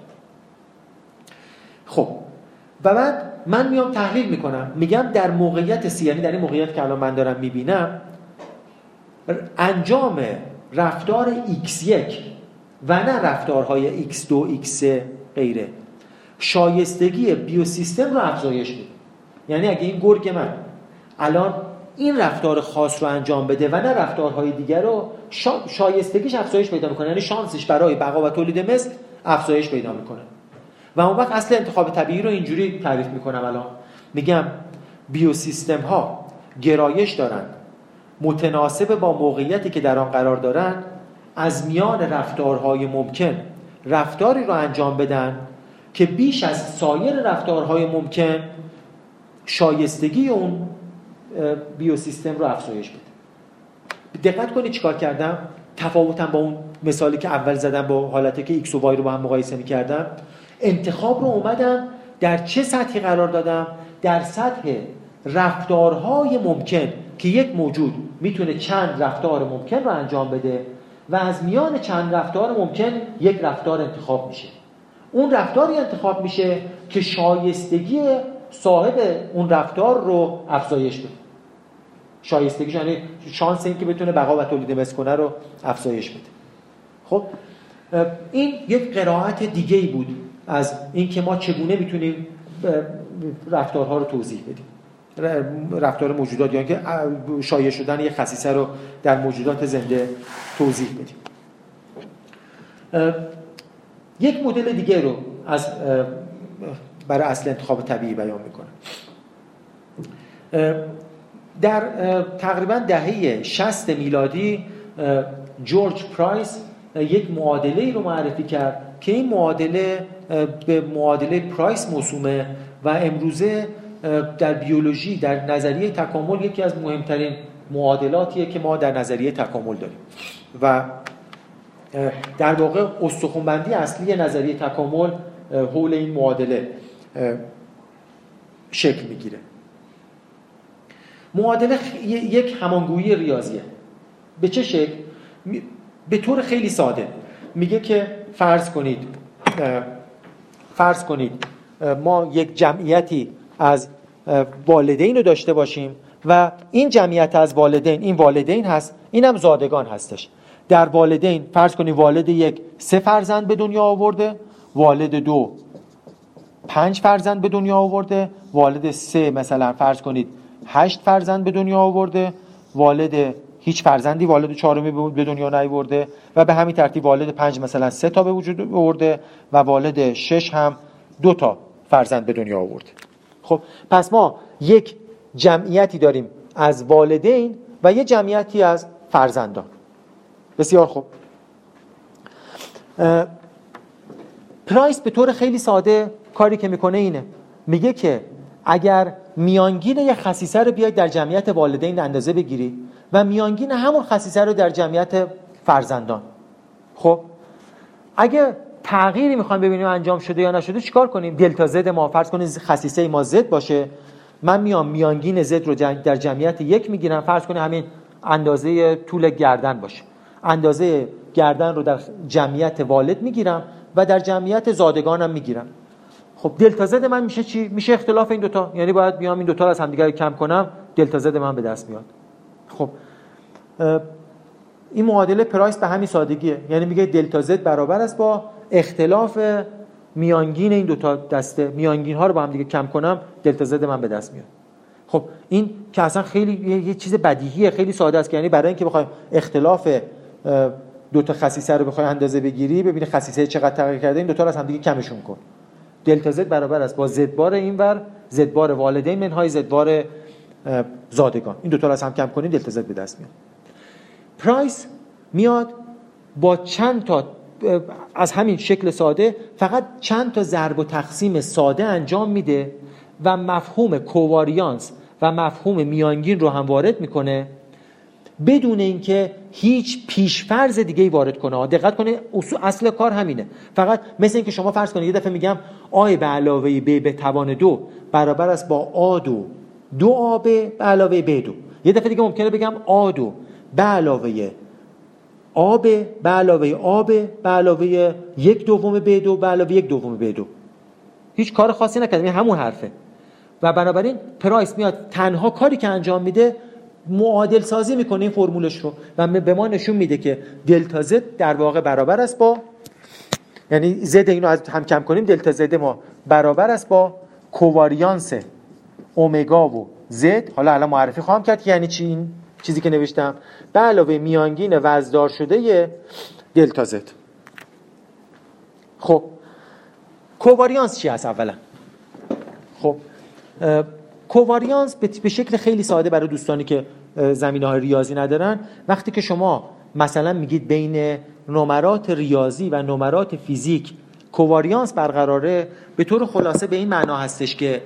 خب و بعد من میام تحلیل میکنم، میگم در موقعیت C، یعنی در این موقعیت که الان من دارم میبینم، انجام رفتار x1 و نه رفتارهای x2 x3 غیره شایستگی بیوسیستم رو افزایش میده. یعنی اگه این گرگ من الان این رفتار خاص رو انجام بده و نه رفتارهای دیگر رو، شایستگیش افزایش پیدا میکنه، یعنی شانسش برای بقا و تولید مثل افزایش پیدا میکنه. و اون وقت اصل انتخاب طبیعی رو اینجوری تعریف میکنم، الان میگم بیوسیستم ها گرایش دارن متناسب با موقعیتی که در آن قرار دارن از میان رفتارهای ممکن رفتاری رو انجام بدن که بیش از سایر رفتارهای ممکن شایستگی اون بیوسیستم رو افزایش بده. دقت کنید چیکار کردم؟ تفاوتم با اون مثالی که اول زدم با حالتی که x و y رو با هم مقایسه می‌کردم، انتخاب رو اومدم در چه سطحی قرار دادم؟ در سطح رفتارهای ممکن که یک موجود میتونه چند رفتار ممکن رو انجام بده و از میان چند رفتار ممکن یک رفتار انتخاب میشه. اون رفتاری انتخاب میشه که شایستگی صاحب اون رفتار رو افزایش بده. شایستگی یعنی شانس این که بتونه بقا و تولید مثل کنه رو افزایش بده. خب این یک قرائت دیگه‌ای بود از این که ما چگونه میتونیم رفتارها رو توضیح بدیم، رفتار موجودات، یا که شایع شدن یک خصیصه رو در موجودات زنده توضیح بدیم. یک مدل دیگه رو از برای اصل انتخاب طبیعی بیان میکنم. در تقریبا دهه 60 میلادی جورج پرایس یک معادله‌ای رو معرفی کرد که این معادله به معادله پرایس موسومه و امروزه در بیولوژی، در نظریه تکامل یکی از مهمترین معادلاتیه که ما در نظریه تکامل داریم و در واقع استخوان‌بندی اصلی نظریه تکامل حول این معادله شکل میگیره. معادله یک همانگویی ریاضیه. به چه شکل؟ به طور خیلی ساده میگه که فرض کنید ما یک جمعیتی از والدین رو داشته باشیم و این جمعیت از والدین، این والدین هست، اینم زادگان هستش. در والدین فرض کنید والد یک 3 فرزند به دنیا آورده، والد 2 5 فرزند به دنیا آورده، والد 3 مثلا فرض کنید 8 فرزند به دنیا آورده، والد هیچ فرزندی، والد 4 به دنیا نیاورده و به همین ترتیب والد 5 مثلا 3 تا به وجود آورده و والد 6 هم 2 تا فرزند به دنیا آورده. خب پس ما یک جمعیتی داریم از والدین و یک جمعیتی از فرزندان. بسیار خوب. پرایس به طور خیلی ساده کاری که میکنه اینه، میگه که اگر میانگین یک خصیصه رو بیاید در جمعیت والدین اندازه بگیری و میانگین همون خصیصه رو در جمعیت فرزندان، خب اگه تغییری میخوایم ببینیم انجام شده یا نشده چیکار کنیم؟ دلتا زد ما فرض کنید خصیصه ما زد باشه، من میام میانگین زد رو در جمعیت 1 میگیرم، فرض کنید همین اندازه طول گردن باشه. اندازه گردن رو در جمعیت والد میگیرم و در جمعیت زادگانم میگیرم. خب دلتا زد من میشه چی؟ میشه اختلاف این دوتا، یعنی باید بیام این دوتا رو از همدیگه کم کنم، دلتا زد من به دست میاد. خب این معادله پرایس به همین سادگیه، یعنی میگه دلتا زد برابر است با اختلاف میانگین این دوتا دسته، میانگین ها رو با هم دیگه کم کنم، دلتا زد من به دست میاد. خب این که اصلا خیلی یه چیز بدیهیه، خیلی ساده است، یعنی برای اینکه بخوای اختلاف دو تا خصیصه رو بخوای اندازه بگیری، ببینی خصیصه چقدر تغییر کرده، این دو تا رو از هم دیگه کمشون کن. دلتا زد برابر است با زد بار اینور، زد بار والدین منهای زد بار زادگان. این دو تا رو از هم کم کنیم، دلتا زد به دست میاد. پرایس میاد با چند تا از همین شکل ساده فقط چند تا ضرب و تقسیم ساده انجام میده و مفهوم کوواریانس و مفهوم میانگین رو هم وارد میکنه بدون اینکه هیچ پیشفرض دیگه ای وارد کنه. دقت کنه اصل کار همینه. فقط مثل اینکه شما فرض کنید یه دفعه میگم آ به علاوه ب به توان 2 برابر است با آ2 2آ به علاوه ب2. یه دفعه دیگه ممکنه بگم آ2 به علاوه آب به علاوه آب به علاوه 1/2 ب2 به علاوه 1/2 ب2. هیچ کار خاصی نکردم، این همون حرفه. و بنابراین پرایس میاد تنها کاری که انجام میده معادل سازی میکنه این فرمولش رو و به ما نشون میده که دلتا زد در واقع برابر است با، یعنی زد اینو از هم کم کنیم، دلتا زد ما برابر است با کوواریانس اومگا و زد. حالا الان معرفی خواهم کرد یعنی چی این چیزی که نوشتم، به علاوه میانگین وزدار شده دلتا زد. خب کوواریانس چی هست اولا؟ خب کوواریانس به شکل خیلی ساده برای دوستانی که زمینه‌های ریاضی ندارن، وقتی که شما مثلا میگید بین نمرات ریاضی و نمرات فیزیک کوواریانس برقراره، به طور خلاصه به این معنا هستش که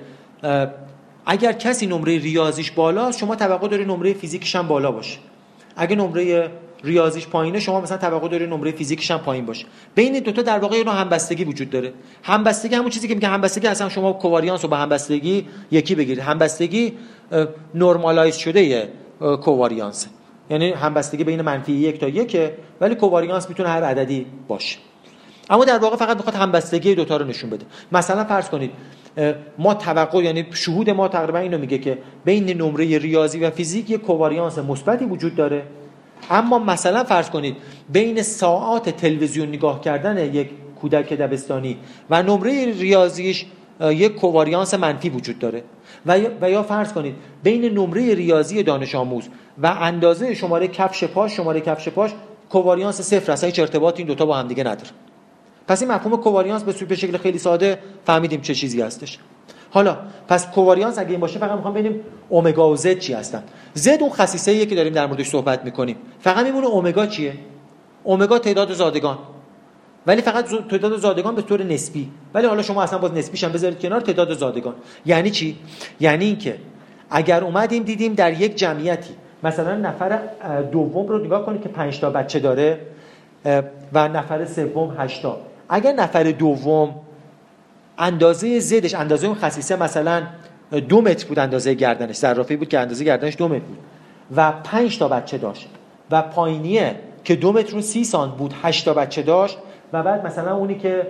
اگر کسی نمره ریاضیش بالاست شما توقع داری نمره فیزیکش هم بالا باشه. اگه نمره ریاضیش پایینه شما مثلا توقع داری نمره فیزیکش هم پایین باشه. بین دو تا در واقع یه نوع همبستگی وجود داره. همبستگی همون چیزی که میگه همبستگی، اصلا شما کوواریانس رو با همبستگی یکی بگیرید. همبستگی نورمالایز شده کوواریانس، یعنی همبستگی بین -1 تا 1، ولی کوواریانس میتونه هر عددی باشه. اما در واقع فقط میخواد همبستگی دو تا رو نشون بده. مثلا فرض کنید ما توقع، یعنی شهود ما تقریبا اینو میگه که بین نمره ریاضی و فیزیک یک کوواریانس مثبتی وجود داره، اما مثلا فرض کنید بین ساعات تلویزیون نگاه کردن یک کودک دبستانی و نمره ریاضیش یک کوواریانس منفی وجود داره، و یا فرض کنید بین نمره ریاضی دانش آموز و اندازه شماره کفش پاش کوواریانس 0 است. هیچ ارتباطی این دوتا با هم دیگه نداره. پس این مفهوم کوواریانس به شکل خیلی ساده فهمیدیم چه چیزی هستش. حالا پس کوواریانس اگه این باشه فقط میخوام ببینیم اومگا و زد چی هستن. زد اون خصیصه‌ایه که داریم در موردش صحبت میکنیم. فقط میمونه اومگا چیه؟ اومگا تعداد زادگان، ولی فقط تعداد زادگان به طور نسبی. ولی حالا شما اصلا باز نسبیش هم بذارید کنار، تعداد زادگان. یعنی چی؟ یعنی اینکه اگر اومدیم دیدیم در یک جمعیتی مثلا نفر دوم رو نگاه کنید که 5 تا بچه داره و نفر سوم 8 تا. اگر نفر دوم اندازه زدش، اندازه اون خصیصه مثلا 2 متر بود، اندازه گردنش زرافه‌ای بود که اندازه گردنش 2 متر بود و 5 تا بچه داشت و پایینیه که 2 متر و 30 سانت بود 8 تا بچه داشت، و بعد مثلا اونی که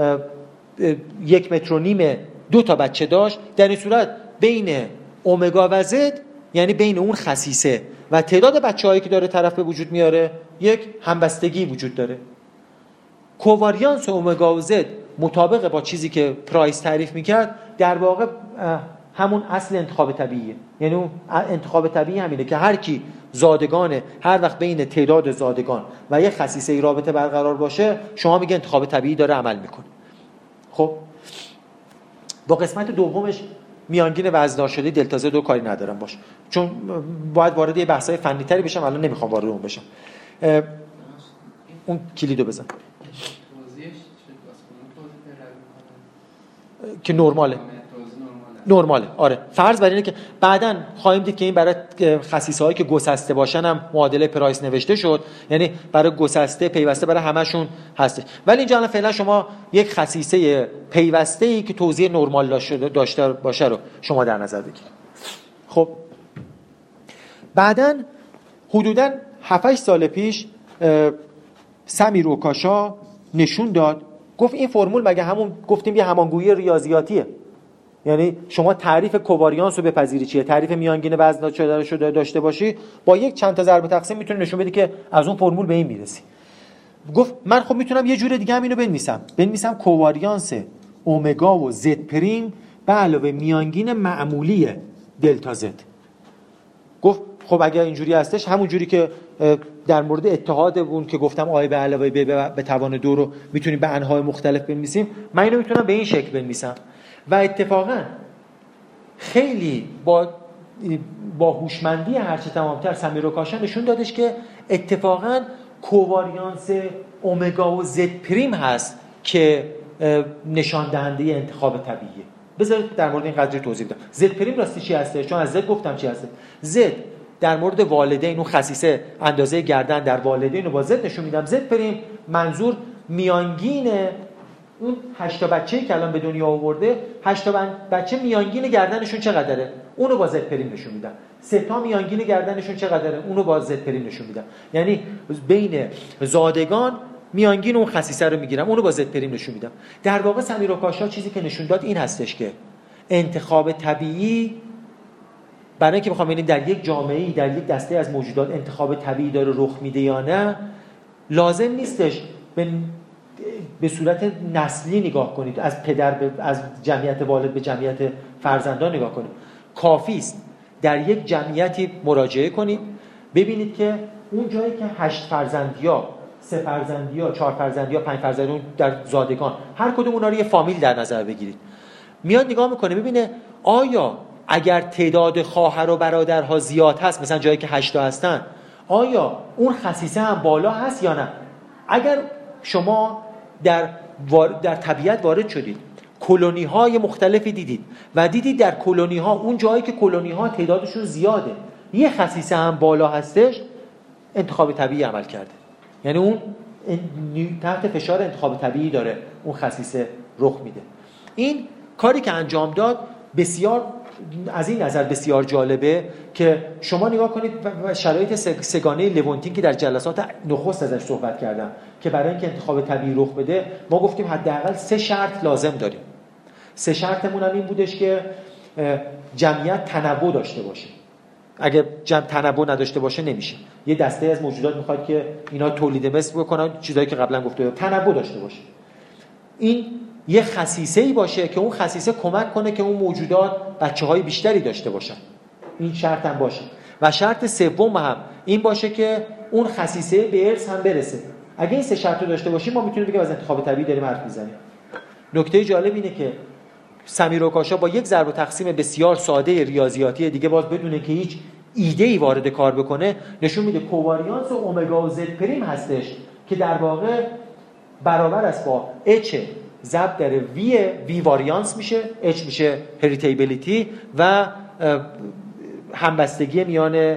1 متر و نیم 2 تا بچه داشت، در این صورت بین اومگا و زد، یعنی بین اون خصیصه و تعداد بچه‌هایی که داره طرف به وجود میاره، یک همبستگی وجود داره. کوواریانس اومگا و زد مطابق با چیزی که پرایس تعریف میکرد در واقع همون اصل انتخاب طبیعیه. یعنی اون انتخاب طبیعی همینه که هر کی زادگانه، هر وقت بین تعداد زادگان و یک خصیصه رابطه برقرار باشه شما میگه انتخاب طبیعی داره عمل میکنه. خب با قسمت دومش میانگین وزندار شده دلتا زد کاری ندارم باش، چون باید وارد یه بحث‌های فنی تری بشم، الان نمیخوام وارد اون بشم. اون کلیدو بزن که نرماله. آره، فرض بر اینه که بعداً خواهیم دید که این برای خصیصه‌هایی که گسسته باشن هم معادله پرایس نوشته شد، یعنی برای گسسته پیوسته برای همشون هست. ولی اینجا الان فعلا شما یک خصیصه پیوسته‌ای که توزیع نرمال داشته باشه رو شما در نظر بگیرید. خب بعداً حدوداً 7-8 سال پیش سمیر اوکاشا نشون داد، گفت این فرمول مگه همون گفتیم یه همانگویی ریاضیاتیه، یعنی شما تعریف کوواریانس رو بپذیری چیه، تعریف میانگین وزن شده داشته باشی، با یک چند تا ضرب تقسیم میتونی نشون بدی که از اون فرمول به این میرسی. گفت من خب میتونم یه جور دیگه هم اینو بنویسم کوواریانس اومگا و زد پریم به علاوه میانگین معمولی دلتا زد. گفت خب اگر اینجوری هستش، همون جوری که در مورد اتحاد اون که گفتم آی به علاوه ب به توان 2 رو میتونیم به انواع مختلف بنویسیم، من اینو میتونم به این شکل بنویسم. و اتفاقا خیلی با هوشمندی هرچه تمامتر سمیر اوکاشا نشون دادش که اتفاقا کوواریانس اومگا و زد پریم هست که نشان دهنده انتخاب طبیعیه. بذارید در مورد این قضیه توضیح بدم. زد پریم راستی چی هسته؟ چون از زد گفتم چی هسته. زد در مورد والدین، اون خصیصه اندازه گردن در والدین رو با زد نشون میدم. زد پریم منظور میانگین اون 8 تا بچه‌ای که الان به دنیا آورده، 8 تا بچه میانگین گردنشون چقدره؟ اونو با زد پریم نشون میدم. 3 تا میانگین گردنشون چقدره؟ اونو با زد پریم نشون میدم. یعنی بین زادگان میانگین اون خصیصه رو میگیرم، اونو با زد پریم نشون میدم. در واقع سمیر اوکاشا چیزی که نشون داد این هستش که انتخاب طبیعی، برای اینکه بخوام ببینیم در یک جامعه‌ای، در یک دسته از موجودات انتخاب طبیعی داره رخ میده یا نه، لازم نیستش به صورت نسلی نگاه کنید، از پدر از جمعیت والد به جمعیت فرزندان نگاه کنید. کافی است در یک جمعیتی مراجعه کنید، ببینید که اون جایی که 8 فرزندیا، 3 فرزندیا، 4 فرزندیا، 5 فرزندون در زادگان، هر کدوم اونها رو یه فامیل در نظر بگیرید. میاد نگاه میکنه ببینه آیا اگر تعداد خواهر و برادرها زیاد هست، مثلا جایی که 8 تا هستن، آیا اون خصیصه هم بالا هست یا نه؟ اگر شما در طبیعت وارد شدید، کلونی های مختلفی دیدید و دیدید در کلونی ها، اون جایی که کلونی ها تعدادشون زیاده، یه خصیصه هم بالا هستش، انتخاب طبیعی عمل کرده. یعنی اون تحت فشار انتخاب طبیعی داره اون خصیصه رخ میده. این کاری که انجام داد بسیار از این نظر بسیار جالبه که شما نگاه کنید شرایط سگانه لوونتین که در جلسات نخست ازش صحبت کردم که برای اینکه انتخاب طبیعی رخ بده ما گفتیم حداقل 3 شرط لازم داریم. 3 شرطمون هم این بودش که جمعیت تنوع داشته باشه. اگه تنوع نداشته باشه نمیشه. یه دسته از موجودات میخواد که اینا تولید مثل بکنن، چیزایی که قبلا گفته تنوع داشته باشه. این یه خصیصه‌ای باشه که اون خصیصه کمک کنه که اون موجودات بچه‌های بیشتری داشته باشن. این شرط هم باشه. و شرط سوم هم این باشه که اون خصیصه به ارث هم برسه. اگه این 3 شرط رو داشته باشیم ما میتونیم بگیم از انتخاب طبیعی داریم حرف میزنیم. نکته جالب اینه که سمیر اوکاشا با یک ضرب و تقسیم بسیار ساده ریاضیاتی دیگه، باز بدونه که هیچ ایده‌ای وارد کار بکنه، نشون میده کوواریانس اومگا و زد پریم هستش که در واقع برابر است با H ضرب در وی واریانس میشه، H میشه هریتیبیلیتی و همبستگی میان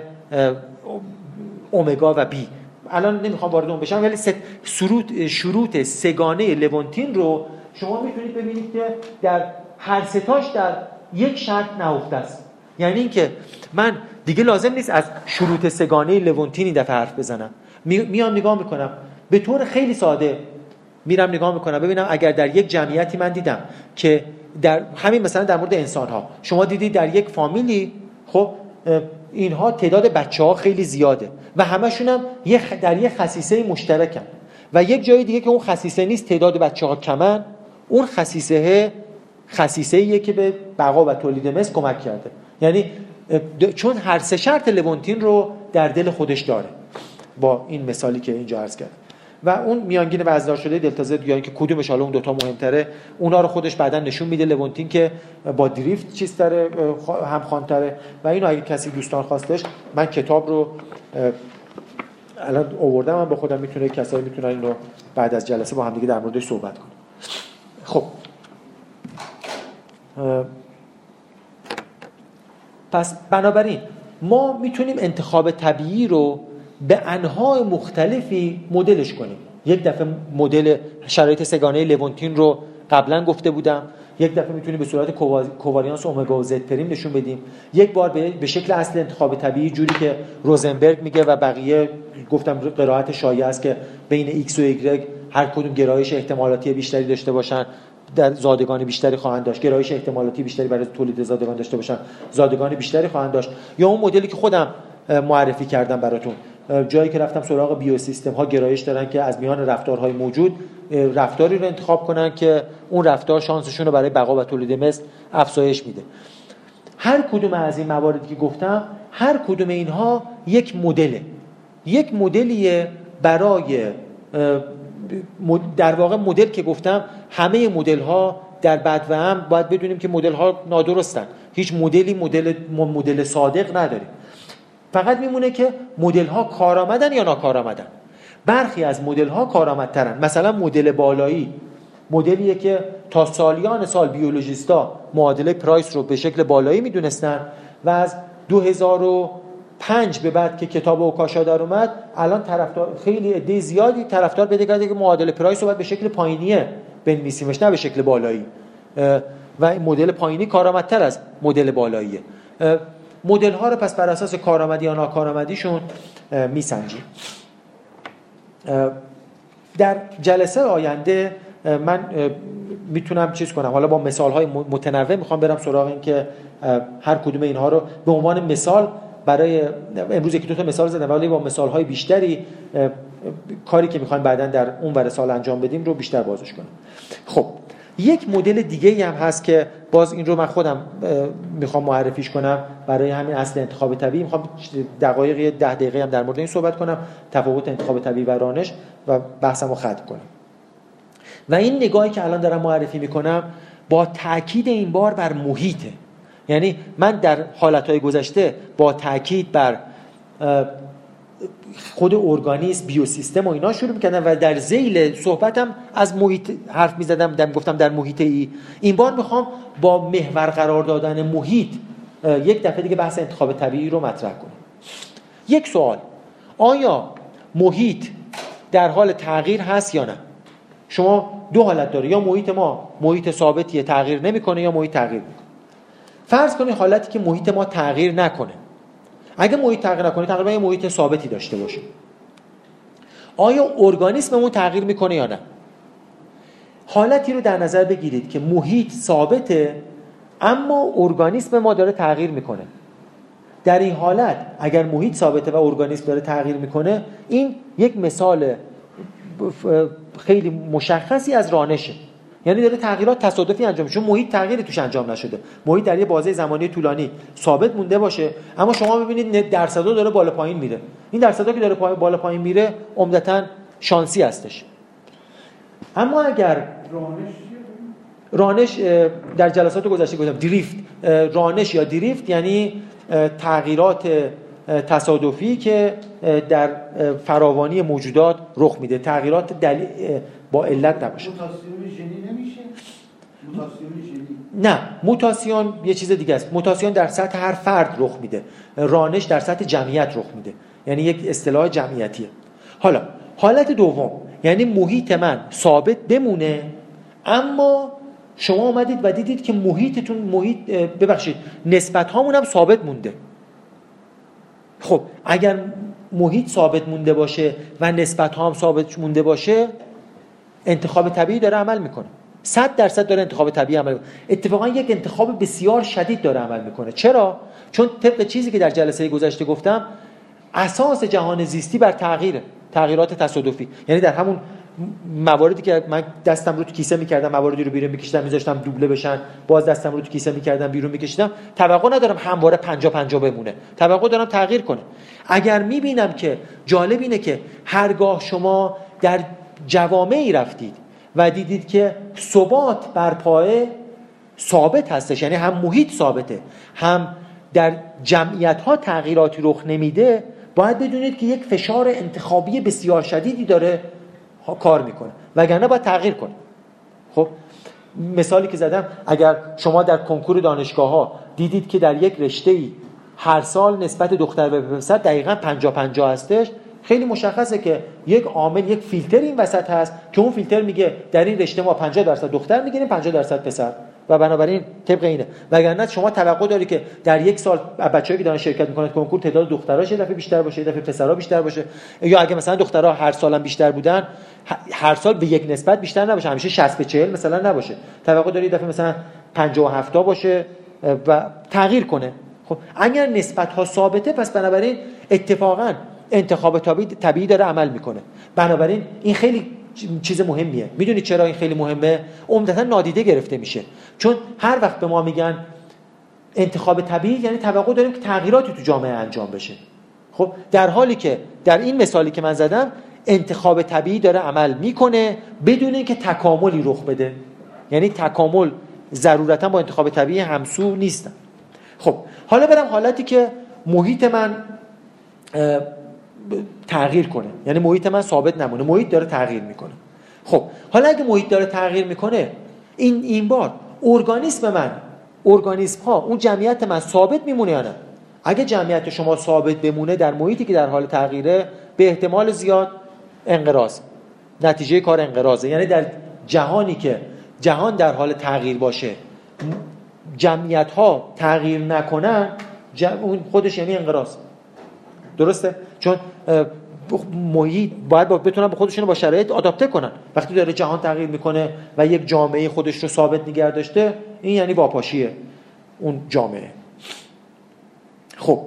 اومگا و بی. الان نمیخوام وارد اون بشم، ولی شروط سگانه لوونتین رو شما میتونید ببینید که در هر ستاش در یک شرط نهفته است. یعنی اینکه من دیگه لازم نیست از شروط سگانه لوونتین این دفعه حرف بزنم، میام نگاه میکنم به طور خیلی ساده، میرم نگاه میکنم ببینم اگر در یک جمعیتی من دیدم که در همین مثلا در مورد انسان ها شما دیدید در یک فامیلی خب اینها تعداد بچه‌ها خیلی زیاده و همشون هم در یک خصیصه مشترکن و یک جای دیگه که اون خصیصه نیست تعداد بچه‌ها کمن، اون خصیصه‌ایه که به بقا و تولید مثل کمک کرده. یعنی چون هر 3 شرط لوونتین رو در دل خودش داره با این مثالی که اینجا عرض کردم. و اون میانگین وزندار شده دلتا زد، یا اینکه کدومش حالا اون دوتا مهمتره، اونا رو خودش بعداً نشون میده لوونتین که با دریفت چیز تره، هم خوانتره. و اینو اگه کسی دوستان خواستش من کتاب رو الان آوردم، من با خودم میتونه کسایی میتونن اینو بعد از جلسه با هم دیگه در موردش صحبت کنیم. خب پس بنابراین ما میتونیم انتخاب طبیعی رو به انواع مختلفی مدلش کنیم. یک دفعه مدل شرایط سگانه لوونتین رو قبلا گفته بودم یک دفعه میتونیم به صورت کوواریانس اومگا و زد پریم نشون بدیم، یک بار به شکل اصل انتخاب طبیعی، جوری که روزنبرگ میگه و بقیه گفتم قرائت شایع است که بین ایکس و ایگرگ هر کدوم گرایش احتمالاتی بیشتری داشته باشن، در زادگان بیشتری خواهند داشت، گرایش احتمالاتی بیشتری برای تولید زادگان داشته باشن، زادگان بیشتری خواهند داشت. یا اون مدلی که خودم معرفی کردم براتون، جایی که رفتم سراغ بیوسیستم ها گرایش دارن که از میان رفتارهای موجود رفتاری رو انتخاب کنن که اون رفتار شانسشون رو برای بقا و تولید مثل افزایش میده. هر کدوم از این مواردی که گفتم، هر کدوم اینها یک مدله، یک مدلیه برای در واقع مدل که گفتم، همه مدل ها در بد و هم باید بدونیم که مدل ها نادرستن. هیچ مدلی مدل صادق نداریم. فقط میمونه که مدل ها کارآمدن یا ناکارآمدن. برخی از مدل ها کارآمدترن. مثلا مدل بالایی مدلیه که تا سالیان سال بیولوژیستا معادله پرایس رو به شکل بالایی میدونستن و از 2005 به بعد که کتاب اوکاشا در اومد، الان طرفدار خیلی عده زیادی طرفدار پیدا کرده که معادله پرایس رو باید به شکل پایینیه بنویسیمش، نه به شکل بالایی، و مدل پایینی کارآمدتر از مدل بالاییه. مدل ها رو پس بر اساس کارآمدی یا ناکارآمدیشون میسنجیم. در جلسه آینده من میتونم چیز کنم، حالا با مثال های متنوع میخوام برم سراغ این که هر کدوم اینها رو به عنوان مثال برای امروز یکی دو تا مثال زدم، ولی با مثال های بیشتری کاری که میخوایم بعداً در اون ور سال انجام بدیم رو بیشتر بازش کنیم. خب یک مدل دیگه هم هست که باز این رو من خودم میخوام معرفیش کنم برای همین اصل انتخاب طبیعی. میخوام 10 دقیقه هم در مورد این صحبت کنم، تفاوت انتخاب طبیعی و رانش، و بحثمو ختم کنم. و این نگاهی که الان دارم معرفی میکنم با تاکید این بار بر محیطه. یعنی من در حالتهای گذشته با تاکید بر خود ارگانیسم، بیوسیستم و اینا شروع می‌کردم و در ذیل صحبتم از محیط حرف می‌زدم، گفتم در محیط این بار میخوام با محور قرار دادن محیط یک دفعه دیگه بحث انتخاب طبیعی رو مطرح کنم. یک سوال: آیا محیط در حال تغییر هست یا نه؟ شما دو حالت داره، یا محیط ما محیط ثابتیه تغییر نمی‌کنه، یا محیط تغییر می‌کنه. فرض کنید حالتی که محیط ما تغییر نکنه. اگه محیط تغییر نکنه، تقریبا یه محیط ثابتی داشته باشه، آیا ارگانیسممون تغییر میکنه یا نه؟ حالتی رو در نظر بگیرید که محیط ثابته اما ارگانیسم ما داره تغییر میکنه. در این حالت اگر محیط ثابته و ارگانیسم داره تغییر میکنه، این یک مثال خیلی مشخصی از رانشه. یعنی داره تغییرات تصادفی انجام میشه، محیط تغییری توش انجام نشده. محیط در یه بازه زمانی طولانی ثابت مونده باشه، اما شما ببینید درصدا داره بالا پایین میره. این درصدا که داره بالا پایین میره عمدتاً شانسی هستش. اما اگر رانش در جلسات گذشته گفتم دریفت، رانش یا دریفت یعنی تغییرات تصادفی که در فراوانی موجودات رخ میده، تغییرات با علت نباشه. موتاسیون ژنی نمیشه؟ موتاسیون ژنی نه، موتاسیون یه چیز دیگه است. موتاسیون در سطح هر فرد رخ میده، رانش در سطح جمعیت رخ میده، یعنی یک اصطلاح جمعیتیه. حالا حالت دوم یعنی محیط من ثابت بمونه، اما شما اومدید و دیدید که محیط نسبت هامون هم ثابت مونده. خب اگر محیط ثابت مونده باشه و نسبت ها هم ثابت مونده باشه، انتخاب طبیعی داره عمل میکنه. 100% داره انتخاب طبیعی عمل میکنه. اتفاقا یک انتخاب بسیار شدید داره عمل میکنه. چرا؟ چون طبق چیزی که در جلسه گذشته گفتم، اساس جهان زیستی بر تغییرات تصادفی. یعنی در همون مواردی که من دستم رو تو کیسه میکردم، مواردی رو بیرون میکشیدم میذاشتم دوبله بشن، باز دستم رو تو کیسه میکردم بیرون میکشیدم، توقع ندارم همواره 50-50 بمونه، توقع دارم تغییر کنه. اگر میبینم که جالب اینه که هرگاه شما در جوامعی رفتید و دیدید که ثبات بر پایه ثابت هستش، یعنی هم محیط ثابته هم در جمعیت ها تغییراتی رخ نمیده، باید بدونید که یک فشار انتخابی بسیار شدیدی داره کار میکنه، وگرنه باید تغییر کنه. خب مثالی که زدم، اگر شما در کنکور دانشگاه ها دیدید که در یک رشته‌ای هر سال نسبت دختر به پسر دقیقاً 50-50 هستش، خیلی مشخصه که یک عامل، یک فیلتر این وسط هست که اون فیلتر میگه در این رشته ما 50% دختر میگیریم 50% پسر. و بنابراین طبق اینه. وگرنه شما توقع داری که در یک سال بچه‌ای که دارن شرکت میکنن کنکور تعداد دختراش یه دفعه بیشتر باشه، یه دفعه پسرا بیشتر باشه، یا اگه مثلا دخترها هر سالم بیشتر بودن هر سال به یک نسبت بیشتر نباشه، همیشه 60 به 40 مثلا نباشه. توقع داری یه دفعه مثلا 50 و 70 باشه و تغییر کنه. خب اگر نسبت‌ها ثابته پس بنابراین اتفاقاً انتخاب طبیعی داره عمل میکنه. بنابراین این خیلی چیز مهمیه. میدونید چرا این خیلی مهمه؟ عمدتاً نادیده گرفته میشه. چون هر وقت به ما میگن انتخاب طبیعی یعنی توقع داریم که تغییراتی تو جامعه انجام بشه. خب در حالی که در این مثالی که من زدم انتخاب طبیعی داره عمل میکنه بدون اینکه تکاملی رخ بده. یعنی تکامل ضرورتاً با انتخاب طبیعی همسو نیستن. خب حالا برم حالتی که محیط من تغییر کنه، یعنی محیط من ثابت نمونه، محیط داره تغییر میکنه. خب حالا اگه محیط داره تغییر میکنه این بار ارگانیسم ها اون جمعیت من ثابت میمونه یا نه؟ اگه جمعیت شما ثابت بمونه در محیطی که در حال تغییره به احتمال زیاد انقراض، نتیجه کار انقراضه. یعنی در جهانی که جهان در حال تغییر باشه جمعیت ها تغییر نکنن اون خودش یعنی انقراض. درسته؟ چون محیط باید بتونن به خودشون با شرایط آداپته کنن. وقتی داره جهان تغییر میکنه و یک جامعه خودش رو ثابت نگه داشته این یعنی واپاشیه اون جامعه. خب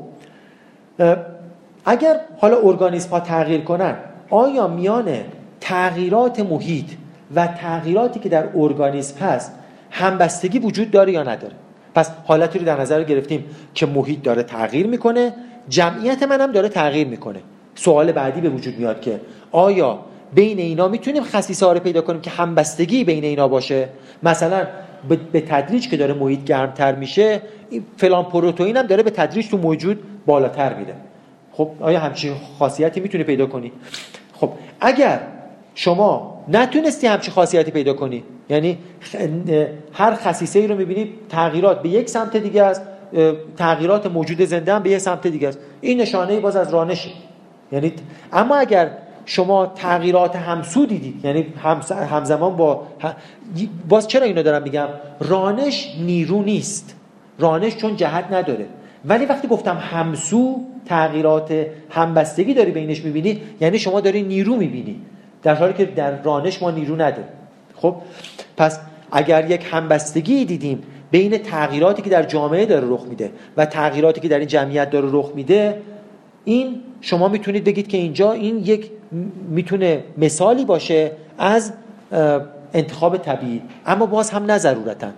اگر حالا ارگانیسم ها تغییر کنن آیا میان تغییرات محیط و تغییراتی که در ارگانیسم هست همبستگی وجود داره یا نداره؟ پس حالتی رو در نظر گرفتیم که محیط داره تغییر میکنه، جمعیت من هم داره تغییر میکنه. سوال بعدی به وجود میاد که آیا بین اینا میتونیم خصیصه‌ها رو پیدا کنیم که همبستگی بین اینا باشه؟ مثلا به تدریج که داره محیط گرمتر میشه فلان پروتئین هم داره به تدریج تو موجود بالاتر میره. خب آیا همچین خاصیتی میتونی پیدا کنی؟ خب اگر شما نتونستی همچین خاصیتی پیدا کنی، یعنی هر خصیصه‌ای رو میبینی تغییرات به یک سمت دیگه است، تغییرات موجود زنده هم به یک سمت دیگه است، این نشانه باز از رانشه. یعنی اما اگر شما تغییرات همسو دیدید، یعنی همزمان باز چرا اینو دارم میگم؟ رانش نیرو نیست، رانش چون جهت نداره. ولی وقتی گفتم همسو تغییرات همبستگی داری بینش میبینی یعنی شما داری نیرو میبینی، در حالی که در رانش ما نیرو نداریم. خب پس اگر یک همبستگی دیدیم بین تغییراتی که در جامعه داره رخ میده و تغییراتی که در این جمعیت داره رخ میده، این شما میتونید بگید که اینجا این یک میتونه مثالی باشه از انتخاب طبیعی، اما باز هم نه ضرورتاً.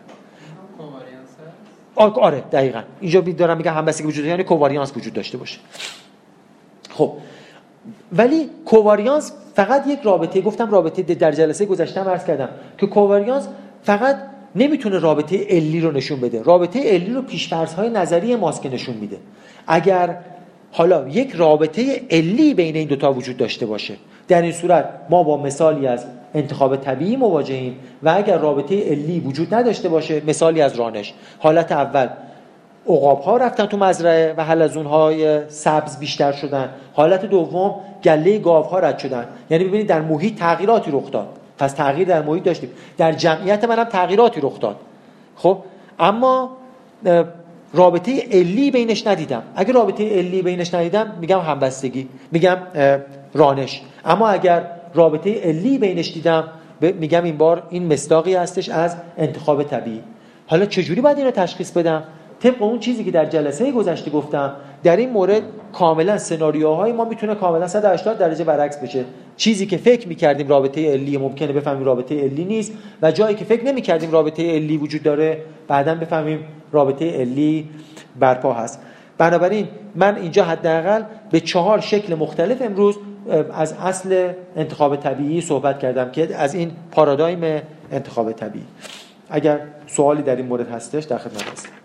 آره دقیقاً اینجا دارم میگم همبستگی وجود داره یعنی کوواریانس وجود داشته باشه. خب ولی کوواریانس فقط یک رابطه، گفتم رابطه در جلسه گذشته عرض کردم که کوواریانس فقط نمیتونه رابطه علی رو نشون بده. رابطه علی رو پیش‌فرض‌های نظری ماست که نشون میده. اگر حالا یک رابطه علی بین این دوتا وجود داشته باشه، در این صورت ما با مثالی از انتخاب طبیعی مواجهیم، و اگر رابطه علی وجود نداشته باشه مثالی از رانش. حالت اول عقاب‌ها رفتن تو مزرعه و حلزون‌های سبز بیشتر شدن، حالت دوم گله گاوها رد شدن. یعنی ببینید در محیط تغییراتی رخ داد، پس تغییر در محیط داشتیم، در جمعیت منم تغییراتی رخ داد. خب اما رابطه علی بینش ندیدم. اگر رابطه علی بینش ندیدم میگم همبستگی، میگم رانش. اما اگر رابطه علی بینش دیدم میگم این بار این مصداقی هستش از انتخاب طبیعی. حالا چجوری باید این رو تشخیص بدم؟ طبق اون چیزی که در جلسه گذشته گفتم، در این مورد کاملا سناریوهای ما میتونه کاملا 180 درجه برعکس بشه. چیزی که فکر میکردیم رابطه علی ممکنه بفهمیم رابطه علی نیست، و جایی که فکر نمیکردیم رابطه علی وجود داره بعداً بفهمیم رابطه علی برپا هست. بنابراین من اینجا حداقل به 4 شکل مختلف امروز از اصل انتخاب طبیعی صحبت کردم که از این پارادایم انتخاب طبیعی. اگر سوالی در این مورد هستش در خدمت هستم.